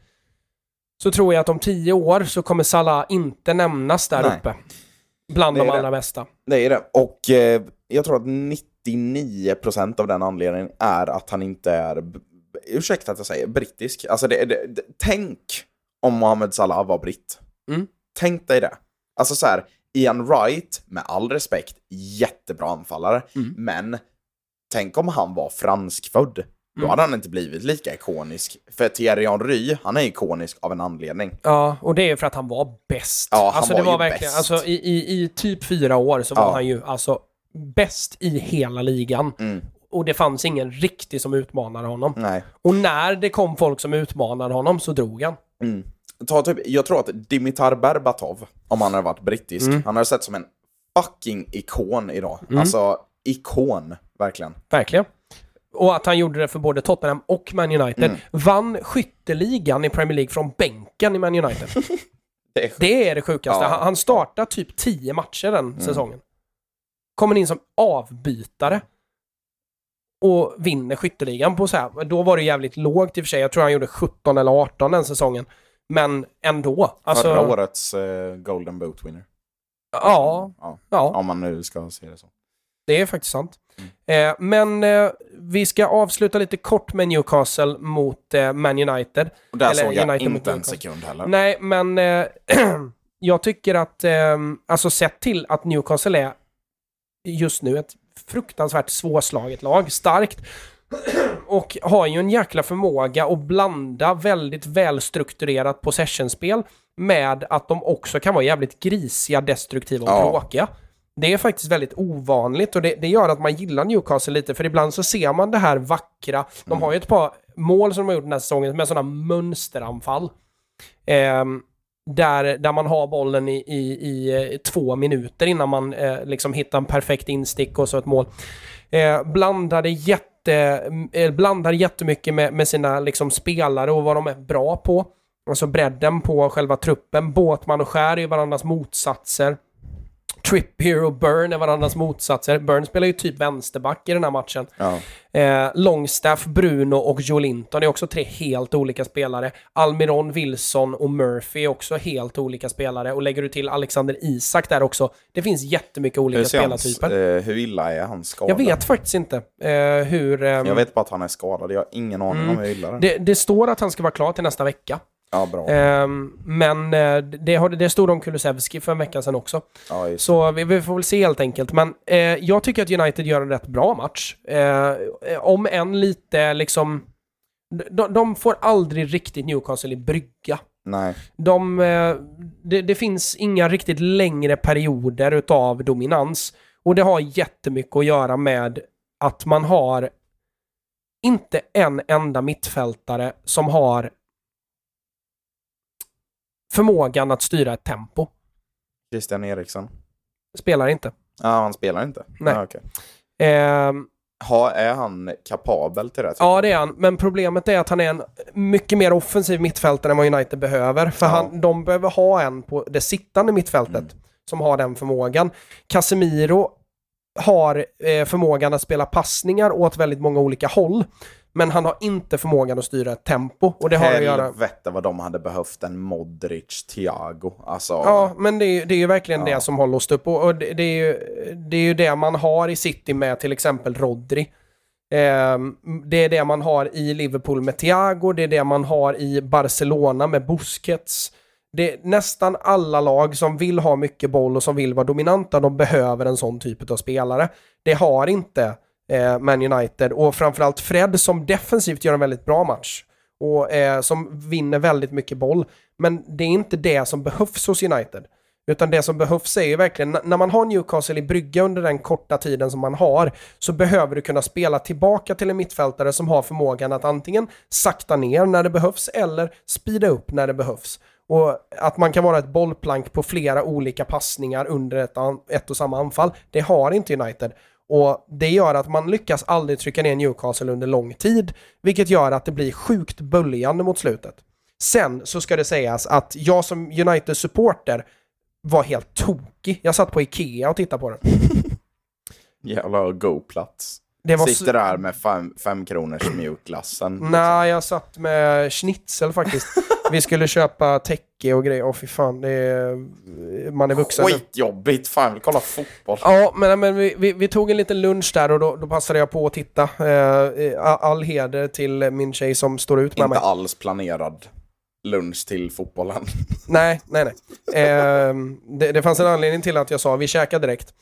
så tror jag att om tio år så kommer Salah inte nämnas där Nej. uppe. Bland de det. allra bästa. Det är det. Och eh, jag tror att nittionio procent av den anledningen är att han inte är, ursäkta att jag säger, brittisk. Alltså det, det, det, tänk om Mohamed Salah var britt. Mm. Tänk dig det. Alltså så här, Ian Wright, med all respekt, jättebra anfallare. Mm. Men tänk om han var franskfödd. Då hade han inte blivit lika ikonisk. För Thierry Henry, han är ikonisk av en anledning. Ja, och det är för att han var bäst. Ja, han alltså, var det var ju verkligen, bäst. alltså, i, i, i typ fyra år så var Ja. han ju alltså bäst i hela ligan. Mm. Och det fanns ingen riktig som utmanade honom. Nej. Och när det kom folk som utmanade honom så drog han. Mm. Ta typ, jag tror att Dimitar Berbatov, om han hade varit brittisk, Mm. han hade sett som en fucking ikon idag. Mm. Alltså, ikon, verkligen. Verkligen. Och att han gjorde det för både Tottenham och Man United. Mm. Vann skytteligan i Premier League från bänken i Man United. Det är, Det är det sjukaste. Ja. Han, han startar typ tio matcher den säsongen. Kommer in som avbytare. Och vinner skytteligan på så här. Då var det jävligt lågt i och för sig. Jag tror han gjorde sjutton eller arton den säsongen. Men ändå. Alltså, förra årets uh, Golden Boot winner. Ja, Ja. ja. Om man nu ska se det så. Det är faktiskt sant. Mm. Eh, men eh, vi ska avsluta lite kort med Newcastle mot eh, Man United. Och där Eller såg jag United mot inte en Newcastle. sekund heller. Nej, men eh, jag tycker att eh, alltså sett till att Newcastle är just nu ett fruktansvärt svårslaget lag, starkt och har ju en jäkla förmåga att blanda väldigt välstrukturerat possessionspel med att de också kan vara jävligt grisiga, destruktiva och Ja. tråkiga. Det är faktiskt väldigt ovanligt och det, det gör att man gillar Newcastle lite, för ibland så ser man det här vackra. De Mm. har ju ett par mål som de har gjort den här säsongen med sådana mönsteranfall. Ehm, där, där man har bollen i, i, i två minuter innan man eh, liksom hittar en perfekt instick och så ett mål. Eh, blandade jätte, eh, blandar jättemycket med, med sina liksom, spelare och vad de är bra på. Alltså bredden på själva truppen. Båtman och Skär är varandras motsatser. Trippier och Burn är varandras motsatser. Burn spelar ju typ vänsterback i den här matchen. Ja. Eh, Longstaff, Bruno och Joe Linton är också tre helt olika spelare. Almiron, Wilson och Murphy är också helt olika spelare. Och lägger du till Alexander Isak där också. Det finns jättemycket olika Hur, ser hans, spelartyper. eh, hur illa är han skadad? Jag vet faktiskt inte eh, hur... ehm, Jag vet bara att han är skadad. Jag har ingen aning Mm. om hur illa det är. det, det står att han ska vara klar till nästa vecka. Ja, bra. Ehm, men eh, det, har- det stod om Kulusevski för en vecka sedan också. Ja, just. Så vi, vi får väl se helt enkelt. Men eh, jag tycker att United gör en rätt bra match. Eh, om en lite liksom... De, de får aldrig riktigt Newcastle i brygga. Nej. De, eh, det, det finns inga riktigt längre perioder utav dominans. Och det har jättemycket att göra med att man har inte en enda mittfältare som har förmågan att styra ett tempo. Christian Eriksen. Spelar inte. Ja, han spelar inte. Nej. Ja, okej. Ehm, Ha, är han kapabel till det? ja, det är han. Men problemet är att han är en mycket mer offensiv mittfältare än vad United behöver. För Ja. han, de behöver ha en på det sittande mittfältet Mm. som har den förmågan. Casemiro har eh, förmågan att spela passningar åt väldigt många olika håll. Men han har inte förmågan att styra ett tempo. Och det har att göra... Helvete vad de hade behövt en Modric, Thiago. Alltså... Ja, men det är ju, det är ju verkligen ja. det som har låst upp. Och, och det, det, är ju, det är ju det man har i City med till exempel Rodri. Eh, det är det man har i Liverpool med Thiago. Det är det man har i Barcelona med Busquets. Det är nästan alla lag som vill ha mycket boll och som vill vara dominanta, de behöver en sån typ av spelare. Det har inte eh, Man United, och framförallt Fred som defensivt gör en väldigt bra match och eh, som vinner väldigt mycket boll. Men det är inte det som behövs hos United. Utan det som behövs är ju verkligen, när man har Newcastle i brygga under den korta tiden som man har, så behöver du kunna spela tillbaka till en mittfältare som har förmågan att antingen sakta ner när det behövs eller speeda upp när det behövs. Och att man kan vara ett bollplank på flera olika passningar under ett, ett och samma anfall, det har inte United. Och det gör att man lyckas aldrig trycka ner Newcastle under lång tid, vilket gör att det blir sjukt böljande mot slutet. Sen så ska det sägas att jag som United-supporter var helt tokig. Jag satt på Ikea och tittade på den. Jävla go-plats. Det var Sitter där med fem, fem kronors mjukglassen. Liksom. Nej, jag satt med schnitzel faktiskt. Vi skulle köpa täcke och grejer. Åh fy fan, det är... man är vuxen. Skitjobbigt, fan, jag vill kolla fotboll. Ja, men, men vi, vi, vi tog en liten lunch där och då, då passade jag på att titta. Eh, all heder till min tjej som står ut med Inte mig. Inte alls planerad lunch till fotbollen. Nej, nej, nej. Eh, det, det fanns en anledning till att jag sa vi käkar direkt.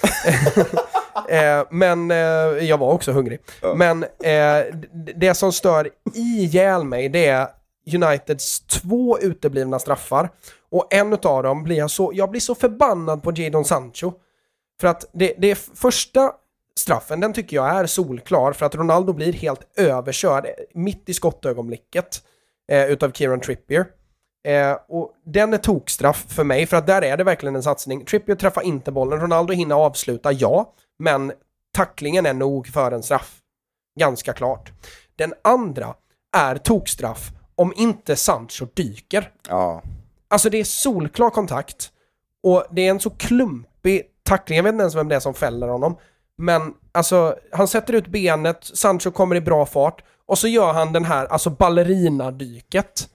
eh, men eh, jag var också hungrig. Ja. Men eh, det som stör ihjäl mig, det är Uniteds två uteblivna straffar. Och en av dem blir jag så... Jag blir så förbannad på Jadon Sancho. För att det, det första straffen, den tycker jag är solklar. För att Ronaldo blir helt överkörd mitt i skottögonblicket eh, utav Kieran Trippier. Eh, och den är tokstraff för mig. För att där är det verkligen en satsning. Trippier träffar inte bollen. Ronaldo hinner avsluta, ja. Men tacklingen är nog för en straff. Ganska klart. Den andra är tokstraff om inte Sancho dyker. Ja. Alltså det är solklar kontakt. Och det är en så klumpig tackling. Jag vet inte ens vem det är som fäller honom. Men alltså, han sätter ut benet. Sancho kommer i bra fart. Och så gör han den här, alltså ballerinadyket.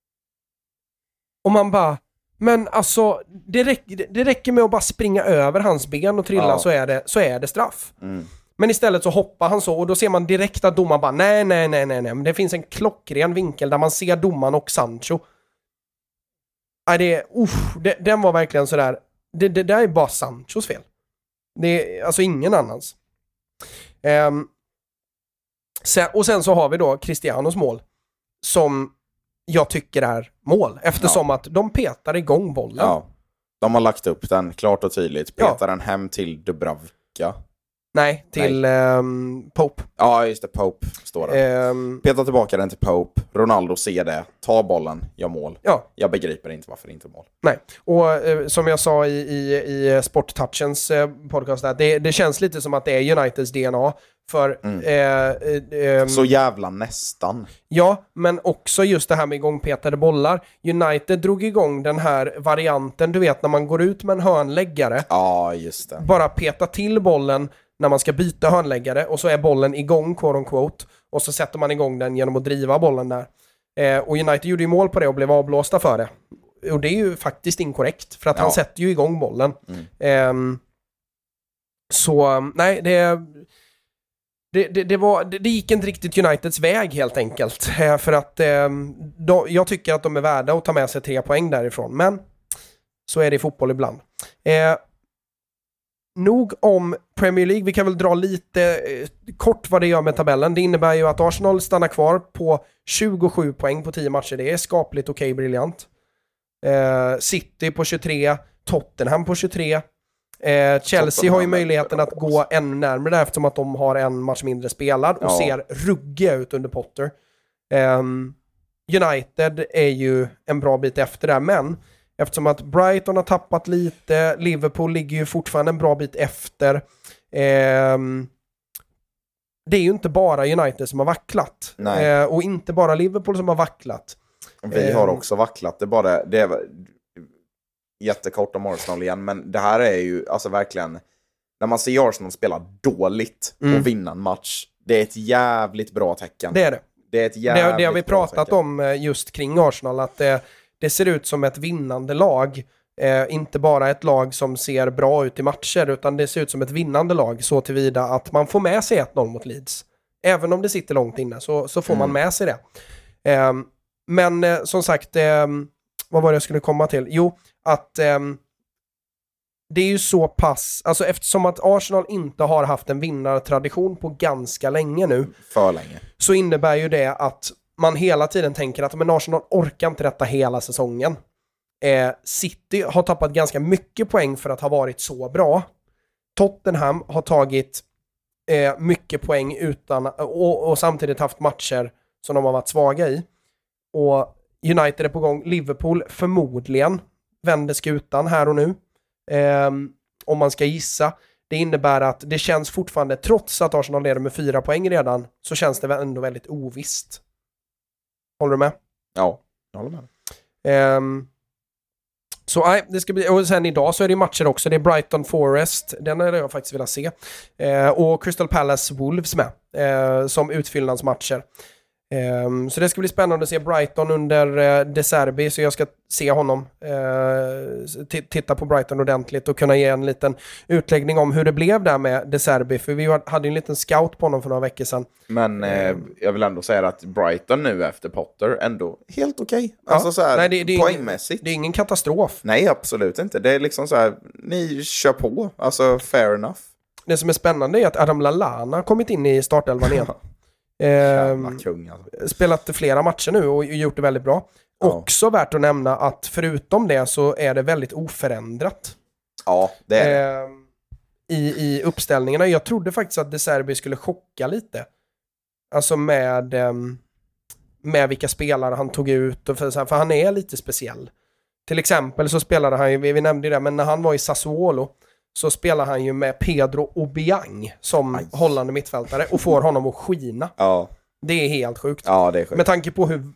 Och man bara... Men alltså, det, räck, det räcker med att bara springa över hans ben och trilla, ja. så, är det, så är det straff. Mm. Men istället så hoppar han så och då ser man direkt att domaren bara nej, nej, nej, nej, nej. Men det finns en klockren vinkel där man ser domaren och Sancho. Nej, det är, uff, det, den var verkligen sådär. Det, det där är bara Sanchos fel. Det är alltså ingen annans. Um, sen, och sen så har vi då Cristianos mål som jag tycker är mål. Eftersom ja. att de petar igång bollen. Ja, de har lagt upp den klart och tydligt. Petar ja. den hem till Dubravka. Nej, till Nej. Um, Pope. Ja, just det. Pope står det. Um, Peta tillbaka den till Pope. Ronaldo ser det. Ta bollen. Jag mål. Ja. Jag begriper inte varför det inte mål. Nej. Och uh, som jag sa i, i, i Sporttouchens uh, podcast där, det, det känns lite som att det är Uniteds D N A. För... Mm. Uh, uh, um, Så jävla nästan. Ja, men också just det här med igångpetade bollar. United drog igång den här varianten, du vet, när man går ut med en hörnläggare. Ja, just det. Bara peta till bollen när man ska byta hörnläggare och så är bollen igång, quote on quote, och så sätter man igång den genom att driva bollen där. Eh, och United gjorde ju mål på det och blev avblåsta för det. Och det är ju faktiskt inkorrekt, för att ja. han sätter ju igång bollen. Mm. Eh, så, nej, det, det, det, det, var, det, det gick inte riktigt Uniteds väg helt enkelt. Eh, för att eh, de, jag tycker att de är värda att ta med sig tre poäng därifrån. Men så är det i fotboll ibland. Eh, Nog om Premier League. Vi kan väl dra lite eh, kort vad det gör med tabellen. Det innebär ju att Arsenal stannar kvar på tjugosju poäng på tio matcher. Det är skapligt okej, okay, briljant. Eh, City på tjugotre, Tottenham på tjugotre. Eh, Chelsea Tottenham har ju möjligheten att gå ännu närmare där eftersom att de har en match mindre spelad och ja. ser ruggiga ut under Potter. Eh, United är ju en bra bit efter där, men eftersom att Brighton har tappat lite, Liverpool ligger ju fortfarande en bra bit efter. Eh, det är ju inte bara United som har vacklat. Eh, och inte bara Liverpool som har vacklat. Vi har också vacklat. Det är bara, det är jättekort om Arsenal igen, men det här är ju alltså verkligen när man ser Arsenal spela dåligt Mm. och vinna en match, det är ett jävligt bra tecken. Det är det. Det är ett Det, jävligt det har vi bra pratat tecken. om eh, just kring Arsenal, att det, det ser ut som ett vinnande lag. Eh, inte bara ett lag som ser bra ut i matcher, utan det ser ut som ett vinnande lag så tillvida att man får med sig ett noll mot Leeds. Även om det sitter långt inne så, så får Mm. man med sig det. Eh, men eh, som sagt, eh, vad var det jag skulle komma till? Jo, att eh, det är ju så pass, alltså eftersom att Arsenal inte har haft en vinnartradition på ganska länge nu, För länge. så innebär ju det att man hela tiden tänker att men Arsenal orkar inte detta hela säsongen. Eh, City har tappat ganska mycket poäng för att ha varit så bra. Tottenham har tagit eh, mycket poäng utan och, och samtidigt haft matcher som de har varit svaga i. Och United är på gång. Liverpool förmodligen vänder skutan här och nu. Eh, om man ska gissa. Det innebär att det känns fortfarande, trots att Arsenal leder med fyra poäng redan, så känns det ändå väldigt ovisst. Håller du med? Ja, jag håller med. Ehm, så nej, det ska bli, och sen idag så är det matcher också. Det är Brighton Forest, den hade jag faktiskt velat se. Eh, och Crystal Palace Wolves med eh, som utfyllnadsmatcher. Um, så det ska bli spännande att se Brighton under uh, De Zerbi, så jag ska se honom uh, t- titta på Brighton ordentligt och kunna ge en liten utläggning om hur det blev där med De Zerbi, för vi hade en liten scout på honom för några veckor sedan. Men eh, jag vill ändå säga att Brighton nu efter Potter ändå helt okej. Okay. Ja. Alltså så här, Nej, det, det är poängmässigt. Ingen, det är ingen katastrof. Nej, absolut inte. Det är liksom så här, ni kör på. Alltså, fair enough. Det som är spännande är att Adam Lallana har kommit in i startelvan igen. Jävla Ehm, kung alltså. spelat flera matcher nu och gjort det väldigt bra. Ja. Också värt att nämna att förutom det så är det väldigt oförändrat Ja, det är det. eh, i, i uppställningarna. Jag trodde faktiskt att De Zerbi skulle chocka lite. Alltså med, eh, med vilka spelare han tog ut. Och för, så här, för han är lite speciell. Till exempel så spelade han ju, vi, vi nämnde det, men när han var i Sassuolo så spelar han ju med Pedro Obiang som Aj. hållande mittfältare och får honom att skina. Ja, Det är helt sjukt. ja, det är sjukt. Med tanke på hur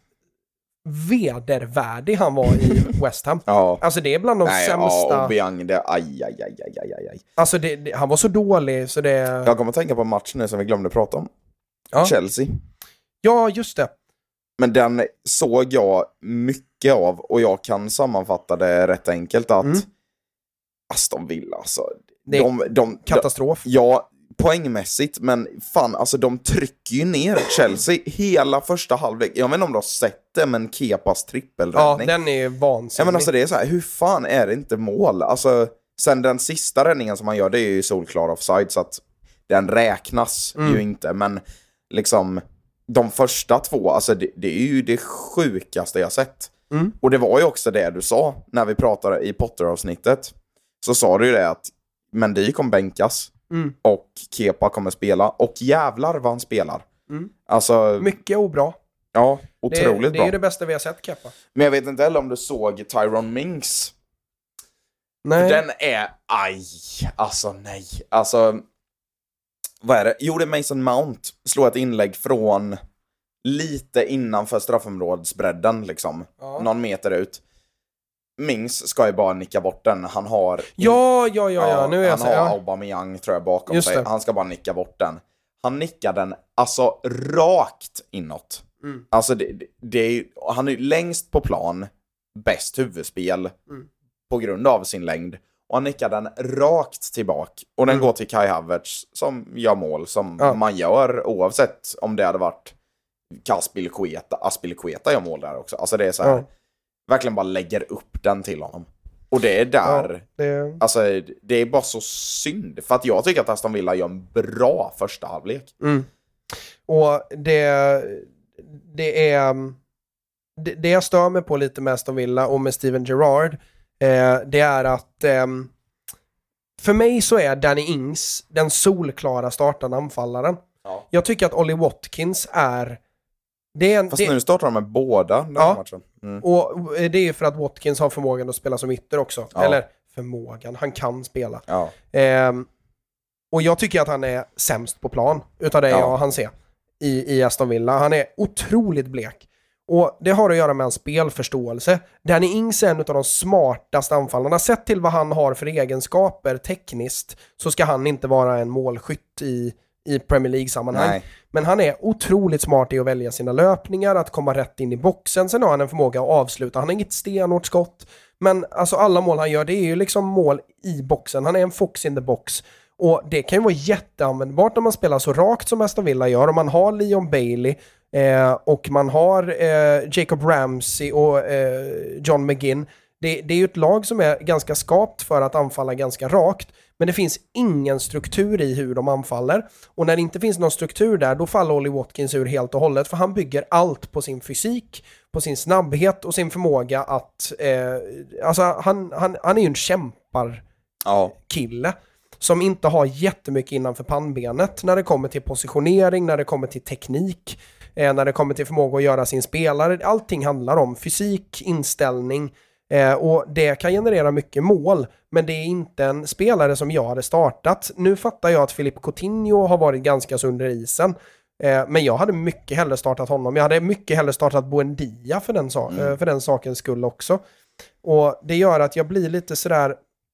vedervärdig han var i West Ham. Ja. Alltså det är bland de Nej, sämsta... ja, Obiang, det aj, aj, aj, aj, aj, aj. Alltså det, det, han var så dålig så det... Jag kommer att tänka på matchen nu som vi glömde prata om. Ja. Chelsea. Ja, just det. Men den såg jag mycket av och jag kan sammanfatta det rätt enkelt att Mm. Aston Villa, alltså. Det är De, de, Katastrof. de, ja, poängmässigt, men fan, alltså de trycker ju ner Chelsea hela första halvlek. Jag vet inte om du har sett det, men Kepas Ja, trippelräddning. den är vansinnig. Ja, men alltså det är så här, hur fan är det inte mål? Alltså, sen den sista räddningen som man gör, det är ju solklar offside, så att den räknas Mm. ju inte, men liksom de första två, alltså det, det är ju det sjukaste jag sett. Mm. Och det var ju också det du sa när vi pratade i Potter-avsnittet. Så sa du ju det att Mendy kommer bänkas Mm. och Kepa kommer spela, och jävlar vad han spelar. Mm. Alltså, Mycket obra. ja, Det, otroligt det bra. är det bästa vi har sett, Kepa. Men jag vet inte heller om du såg Tyrone Mings. Nej. Den är, aj, alltså nej. Alltså, vad är det? Jo, det är Mason Mount. Slår ett inlägg från lite innanför straffområdesbredden, liksom. Ja. Någon meter ut. Mings ska ju bara nicka bort den. Han har... Ja, ja, ja, ja. Nu är jag han så, har ja. Aubameyang, tror jag, bakom Just sig. det. Han ska bara nicka bort den. Han nickar den, alltså, rakt inåt. Mm. Alltså, det, det, det är, han är ju längst på plan. Bäst huvudspel. Mm. På grund av sin längd. Och han nickar den rakt tillbaka. Och den Mm. går till Kai Havertz som gör mål. Som Ja. man gör oavsett om det hade varit Aspilicueta. Aspilicueta gör mål där också. Alltså det är så här. Ja. Verkligen bara lägger upp den till honom. Och det är där. Ja, det... Alltså det är bara så synd. För att jag tycker att Aston Villa gör en bra första halvlek. Mm. Och det, det är det, det jag stör mig på lite med Aston Villa och med Steven Gerrard, eh, det är att eh, för mig så är Danny Ings den solklara startande anfallaren. Ja. Jag tycker att Ollie Watkins är det är en, Fast det, nu startar de med båda den här Ja. matchen. Mm. och det är ju för att Watkins har förmågan att spela som ytter också. Ja. Eller förmågan, han kan spela. Ja. Ehm, och jag tycker att han är sämst på plan utav det Ja. jag han ser i, i Aston Villa. Han är otroligt blek. Och det har att göra med en spelförståelse. Danny Ings är en av de smartaste anfallarna. Sett till vad han har för egenskaper tekniskt så ska han inte vara en målskytt i, i Premier League-sammanhang. Nej. Men han är otroligt smart i att välja sina löpningar, att komma rätt in i boxen. Sen har han en förmåga att avsluta. Han har inget stenhårt skott. Men alltså alla mål han gör, det är ju liksom mål i boxen. Han är en fox in the box. Och det kan ju vara jätteanvändbart när man spelar så rakt som Aston Villa gör. Om man har Leon Bailey eh, och man har eh, Jacob Ramsey och eh, John McGinn. Det, det är ju ett lag som är ganska skapt för att anfalla ganska rakt. Men det finns ingen struktur i hur de anfaller. Och när det inte finns någon struktur där, då faller Ollie Watkins ur helt och hållet. För han bygger allt på sin fysik, på sin snabbhet och sin förmåga att... Eh, alltså han, han, han är ju en kämpar ja. kille som inte har jättemycket innanför pannbenet när det kommer till positionering, när det kommer till teknik, eh, när det kommer till förmåga att göra sin spelare. Allting handlar om fysik, inställning eh, och det kan generera mycket mål, men det är inte en spelare som jag hade startat. Nu fattar jag att Philippe Coutinho har varit ganska så under isen, eh, men jag hade mycket hellre startat honom. Jag hade mycket hellre startat Buendia för den, so- mm. för den sakens skull också. Och det gör att jag blir lite sådär...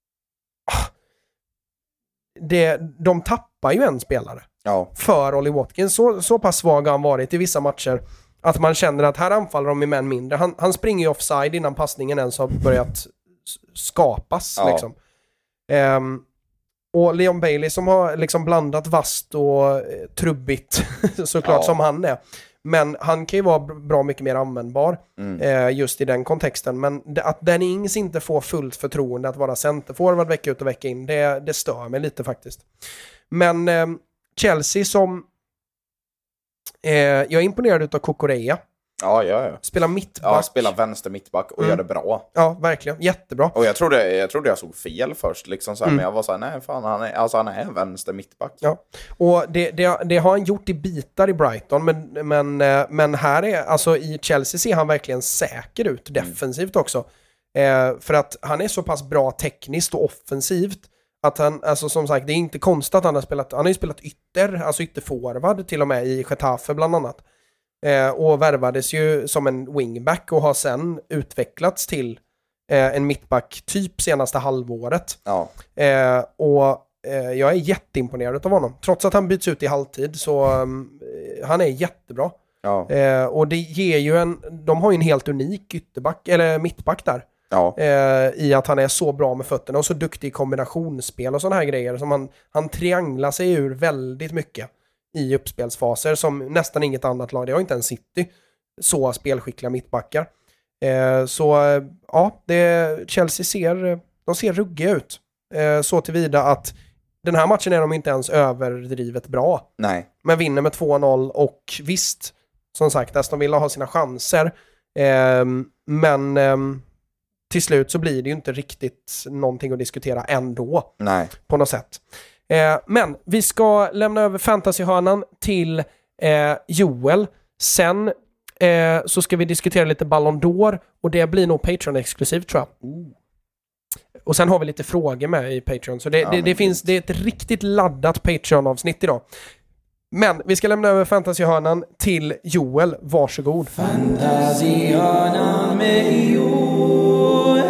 Det, de tappar ju en spelare ja. för Ollie Watkins. Så, så pass svag har han varit i vissa matcher att man känner att här anfaller de i män mindre. Han, han springer ju offside innan passningen ens har börjat skapas. Ja. Liksom. Um, och Leon Bailey som har liksom blandat vast och eh, trubbigt såklart ja. som han är. Men han kan ju vara bra mycket mer användbar mm. eh, just i den kontexten. Men det, att Danny Ings inte får fullt förtroende att vara centerforward vecka ut och vecka in, det, det stör mig lite faktiskt. Men eh, Chelsea som... Eh, jag är imponerad av Kukureya. Ja, ja, ja. Spelar mittback. Ja, spelar vänster mittback och mm. gör det bra. Ja, verkligen. Jättebra. Och jag trodde jag, trodde jag såg fel först. Liksom så här, mm. Men jag var så här, nej fan, han är, alltså, han är vänster mittback. Ja, och det, det, det har han gjort i bitar i Brighton. Men, men, men här är, alltså i Chelsea ser han verkligen säker ut. Defensivt mm. också. Eh, för att han är så pass bra tekniskt och offensivt. Att han, alltså som sagt, det är inte konstigt att han har spelat, han har ju spelat ytter, alltså ytterforward till och med i Getafe bland annat. Eh, och värvades ju som en wingback och har sen utvecklats till eh, en mittback typ senaste halvåret. Ja. Eh, och eh, jag är jätteimponerad av honom. Trots att han byts ut i halvtid så um, han är jättebra. Ja. Eh, och det ger ju en, de har ju en helt unik ytterback, eller mittback där. Ja. Eh, i att han är så bra med fötterna och så duktig i kombinationsspel och sådana här grejer. Som han, han trianglar sig ur väldigt mycket i uppspelsfaser som nästan inget annat lag. Det har inte en City så spelskickliga mittbackar. Eh, så ja, det, Chelsea ser, de ser ruggiga ut. Eh, så tillvida att den här matchen är de inte ens överdrivet bra. Nej. Men vinner med två noll och visst, som sagt, Aston Villa har sina chanser. Eh, men eh, till slut så blir det ju inte riktigt någonting att diskutera ändå. Nej. På något sätt. Eh, men vi ska lämna över fantasyhörnan till eh, Joel. Sen eh, så ska vi diskutera lite Ballon d'Or och det blir nog Patreon-exklusivt tror jag. Mm. Och sen har vi lite frågor med i Patreon. Så det, ja, det, det finns, det är ett riktigt laddat Patreon-avsnitt idag. Men vi ska lämna över fantasyhörnan till Joel. Varsågod. Fantasyhörnan med Joel.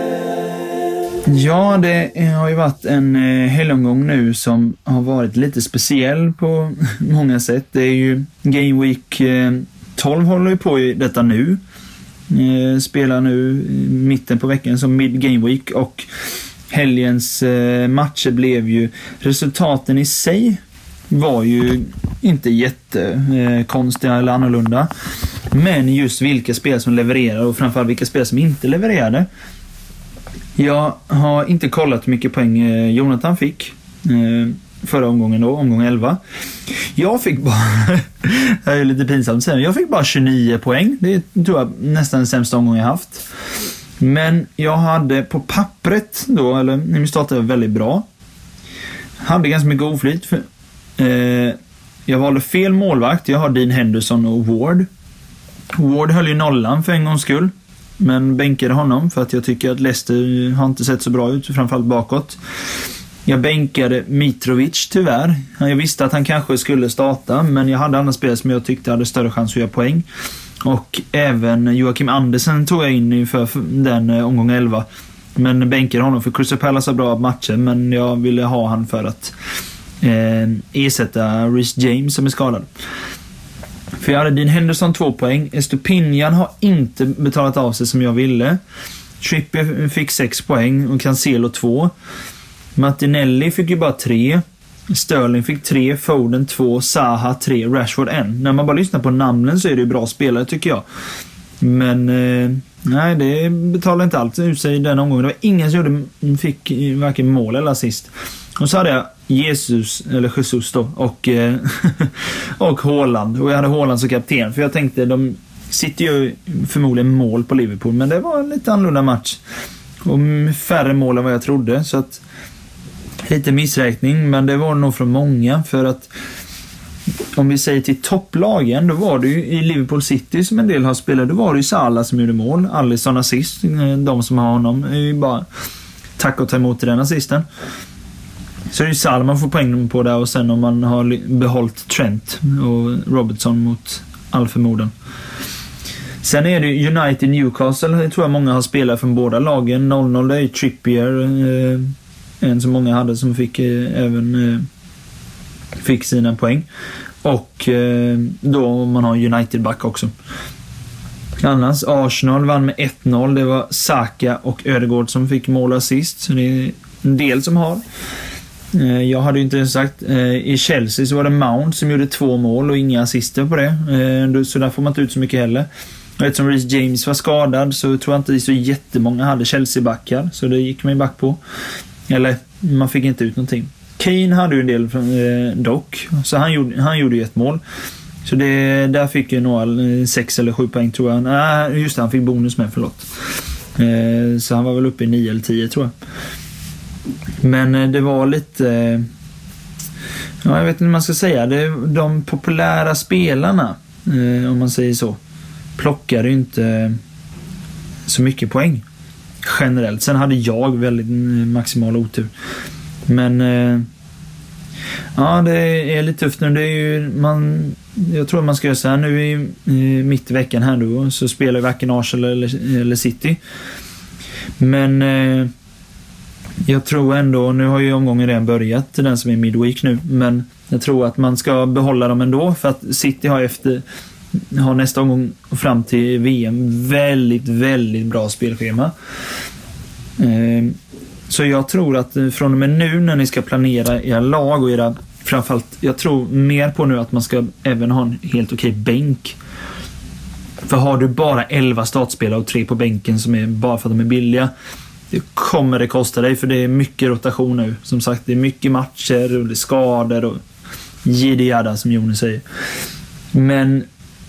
Ja, det har ju varit en eh, helomgång nu som har varit lite speciell på många sätt. Det är ju Game Week eh, tolv håller ju på i detta nu. Eh, spelar nu i mitten på veckan som Mid Game Week och helgens eh, matcher blev ju, resultaten i sig var ju inte jättekonstiga eh, eller annorlunda. Men just vilka spel som levererar och framförallt vilka spel som inte levererade. Jag har inte kollat hur mycket poäng Jonathan fick eh, förra omgången då, omgång elva. Jag fick bara, det är lite pinsamt att säga, jag fick bara tjugonio poäng. Det tror jag nästan den sämsta omgången jag haft. Men jag hade på pappret då, eller när vi startade väldigt bra. Hade ganska mycket oflyt. För, eh, jag valde fel målvakt. Jag har Dean Henderson och Ward. Ward höll ju nollan för en gångs skull. Men bänkade honom för att jag tycker att Leicester har inte sett så bra ut, framförallt bakåt. Jag bänkade Mitrovic tyvärr. Jag visste att han kanske skulle starta, men jag hade andra spelare som jag tyckte hade större chans att göra poäng. Och även Joakim Andersen tog jag in inför den omgång elva. Men bänkade honom för Crystal Palace har bra matcher, men jag ville ha han för att eh, ersätta Reece James som är skadad. För jag hade Dean Henderson två poäng. Estupinian har inte betalat av sig som jag ville. Trippier fick sex poäng och Cancelo två. Martinelli fick ju bara tre. Sterling fick tre, Foden två, Zaha tre, Rashford en. När man bara lyssnar på namnen så är det ju bra spelare tycker jag. Men eh, nej, det betalar inte allt ut sig i den omgången. Det var ingen som gjorde, fick varken mål eller assist. Och så hade jag Jesus, eller Jesus då, och, eh, och Haaland. Och jag hade Haaland som kapten. För jag tänkte, de sitter ju förmodligen mål på Liverpool. Men det var en lite annorlunda match. Och färre mål än vad jag trodde. Så att lite missräkning, men det var nog från många. För att om vi säger till topplagen, då var det ju i Liverpool City som en del har spelat, då var det ju Salah som gjorde mål, Alisson assist, de som har honom är ju bara tack och ta emot den assisten. Så det är ju Salah man får poäng på där, och sen om man har behållit Trent och Robertson mot all förmodan. Sen är det United Newcastle, jag tror jag många har spelat från båda lagen. noll noll är ju Trippier, eh, en som många hade som fick eh, även eh, fick sina poäng. Och eh, då om man har United back också. Annars Arsenal vann med ett noll. Det var Saka och Ödegaard som fick mål och assist. Så det är en del som har. Eh, jag hade ju inte sagt eh, i Chelsea så var det Mount som gjorde två mål och inga assister på det. Eh, så där får man inte ut så mycket heller. Och eftersom Reece James var skadad så tror jag inte det så jättemånga hade Chelsea-backar. Så det gick man ju back på. Eller man fick inte ut någonting. Kane hade ju en del från, eh, dock. Så han gjorde, han gjorde ju ett mål. Så det, där fick ju några sex eller sju poäng tror jag. Nej, just det, han fick bonus med, förlåt. Eh, så han var väl uppe i nio eller tio tror jag. Men eh, det var lite... Eh, ja, jag vet inte vad man ska säga. Det, de populära spelarna, eh, om man säger så, plockade ju inte så mycket poäng. Generellt. Sen hade jag väldigt maximal otur. Men eh, ja, det är lite tufft nu. Det är ju, man, jag tror man ska göra så här nu i, i mitt i veckan här då, så spelar varken Arsenal eller, eller City. Men eh, jag tror ändå, nu har ju omgången redan börjat, den som är midweek nu, men jag tror att man ska behålla dem ändå, för att City har efter har nästa omgång fram till V M väldigt, väldigt bra spelschema. Eh, Så jag tror att från och med nu när ni ska planera era lag och era, framförallt, jag tror mer på nu att man ska även ha en helt okej bänk. För har du bara elva startspelare och tre på bänken som är bara för att de är billiga, det kommer det kosta dig, för det är mycket rotation nu. Som sagt, det är mycket matcher och det är skador och jiddiada som Jonas säger. Men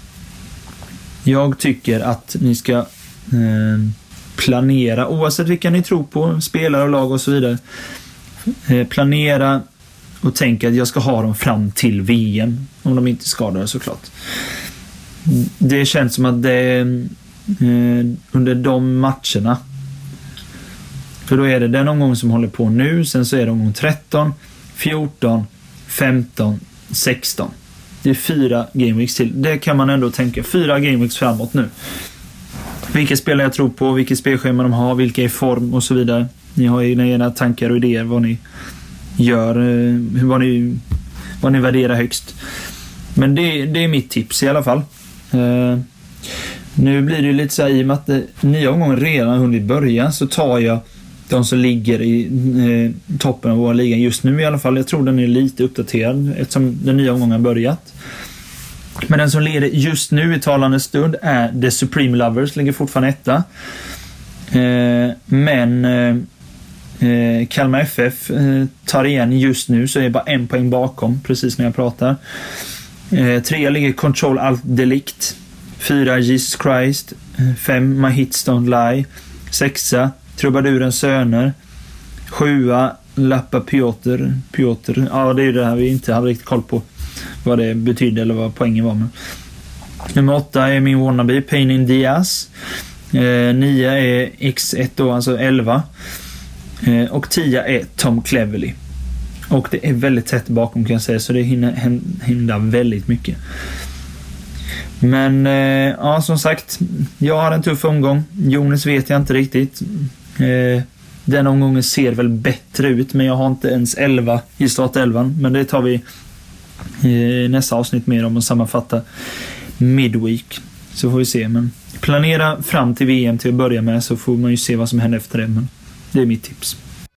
jag tycker att ni ska eh, planera, oavsett vilka ni tror på, spelare och lag och så vidare. Eh, planera och tänka att jag ska ha dem fram till V M, om de inte skadar såklart. Det känns som att det eh, under de matcherna, för då är det den omgång som håller på nu, sen så är det omgång tretton, fjorton, femton, sexton. Det är fyra gameweeks till. Det kan man ändå tänka, fyra gameweeks framåt nu. Vilka spelare jag tror på, vilket spelschema de har, vilka är i form och så vidare. Ni har ju era tankar och idéer vad ni gör, vad ni, vad ni värderar högst. Men det, det är mitt tips i alla fall. Uh, nu blir det ju lite så här, i och med att nya omgången redan har hunnit börja, så tar jag de som ligger i eh, toppen av vår liga just nu i alla fall. Jag tror den är lite uppdaterad eftersom den nya omgången har börjat. Men den som leder just nu i talande stund är The Supreme Lovers, ligger fortfarande etta. Eh, men eh, Kalmar F F eh, tar igen just nu, så är det bara en poäng bakom precis när jag pratar. Eh, trea ligger Control Alt Delict. Fyra Jesus Christ. Fem My Hits Don't Lie. Sexa Trubadurens söner. Sjua Lappa Piotr. Piotr. Ja, det är ju det här vi inte hade riktigt koll på vad det betyder eller vad poängen var med. Nummer åtta är min wannabe Pain in Diaz. Eh, nio är X ett då, alltså elva. Eh, och tio är Tom Cleverley. Och det är väldigt tätt bakom kan jag säga, så det hindrar väldigt mycket. Men eh, ja, som sagt, jag har en tuff omgång. Jonas vet jag inte riktigt. Eh, den omgången ser väl bättre ut, men jag har inte ens elva i startelvan. Men det tar vi i nästa avsnitt mer om att sammanfatta midweek. Så får vi se. Men planera fram till V M till att börja med, så får man ju se vad som händer efter det. Men det är mitt tips.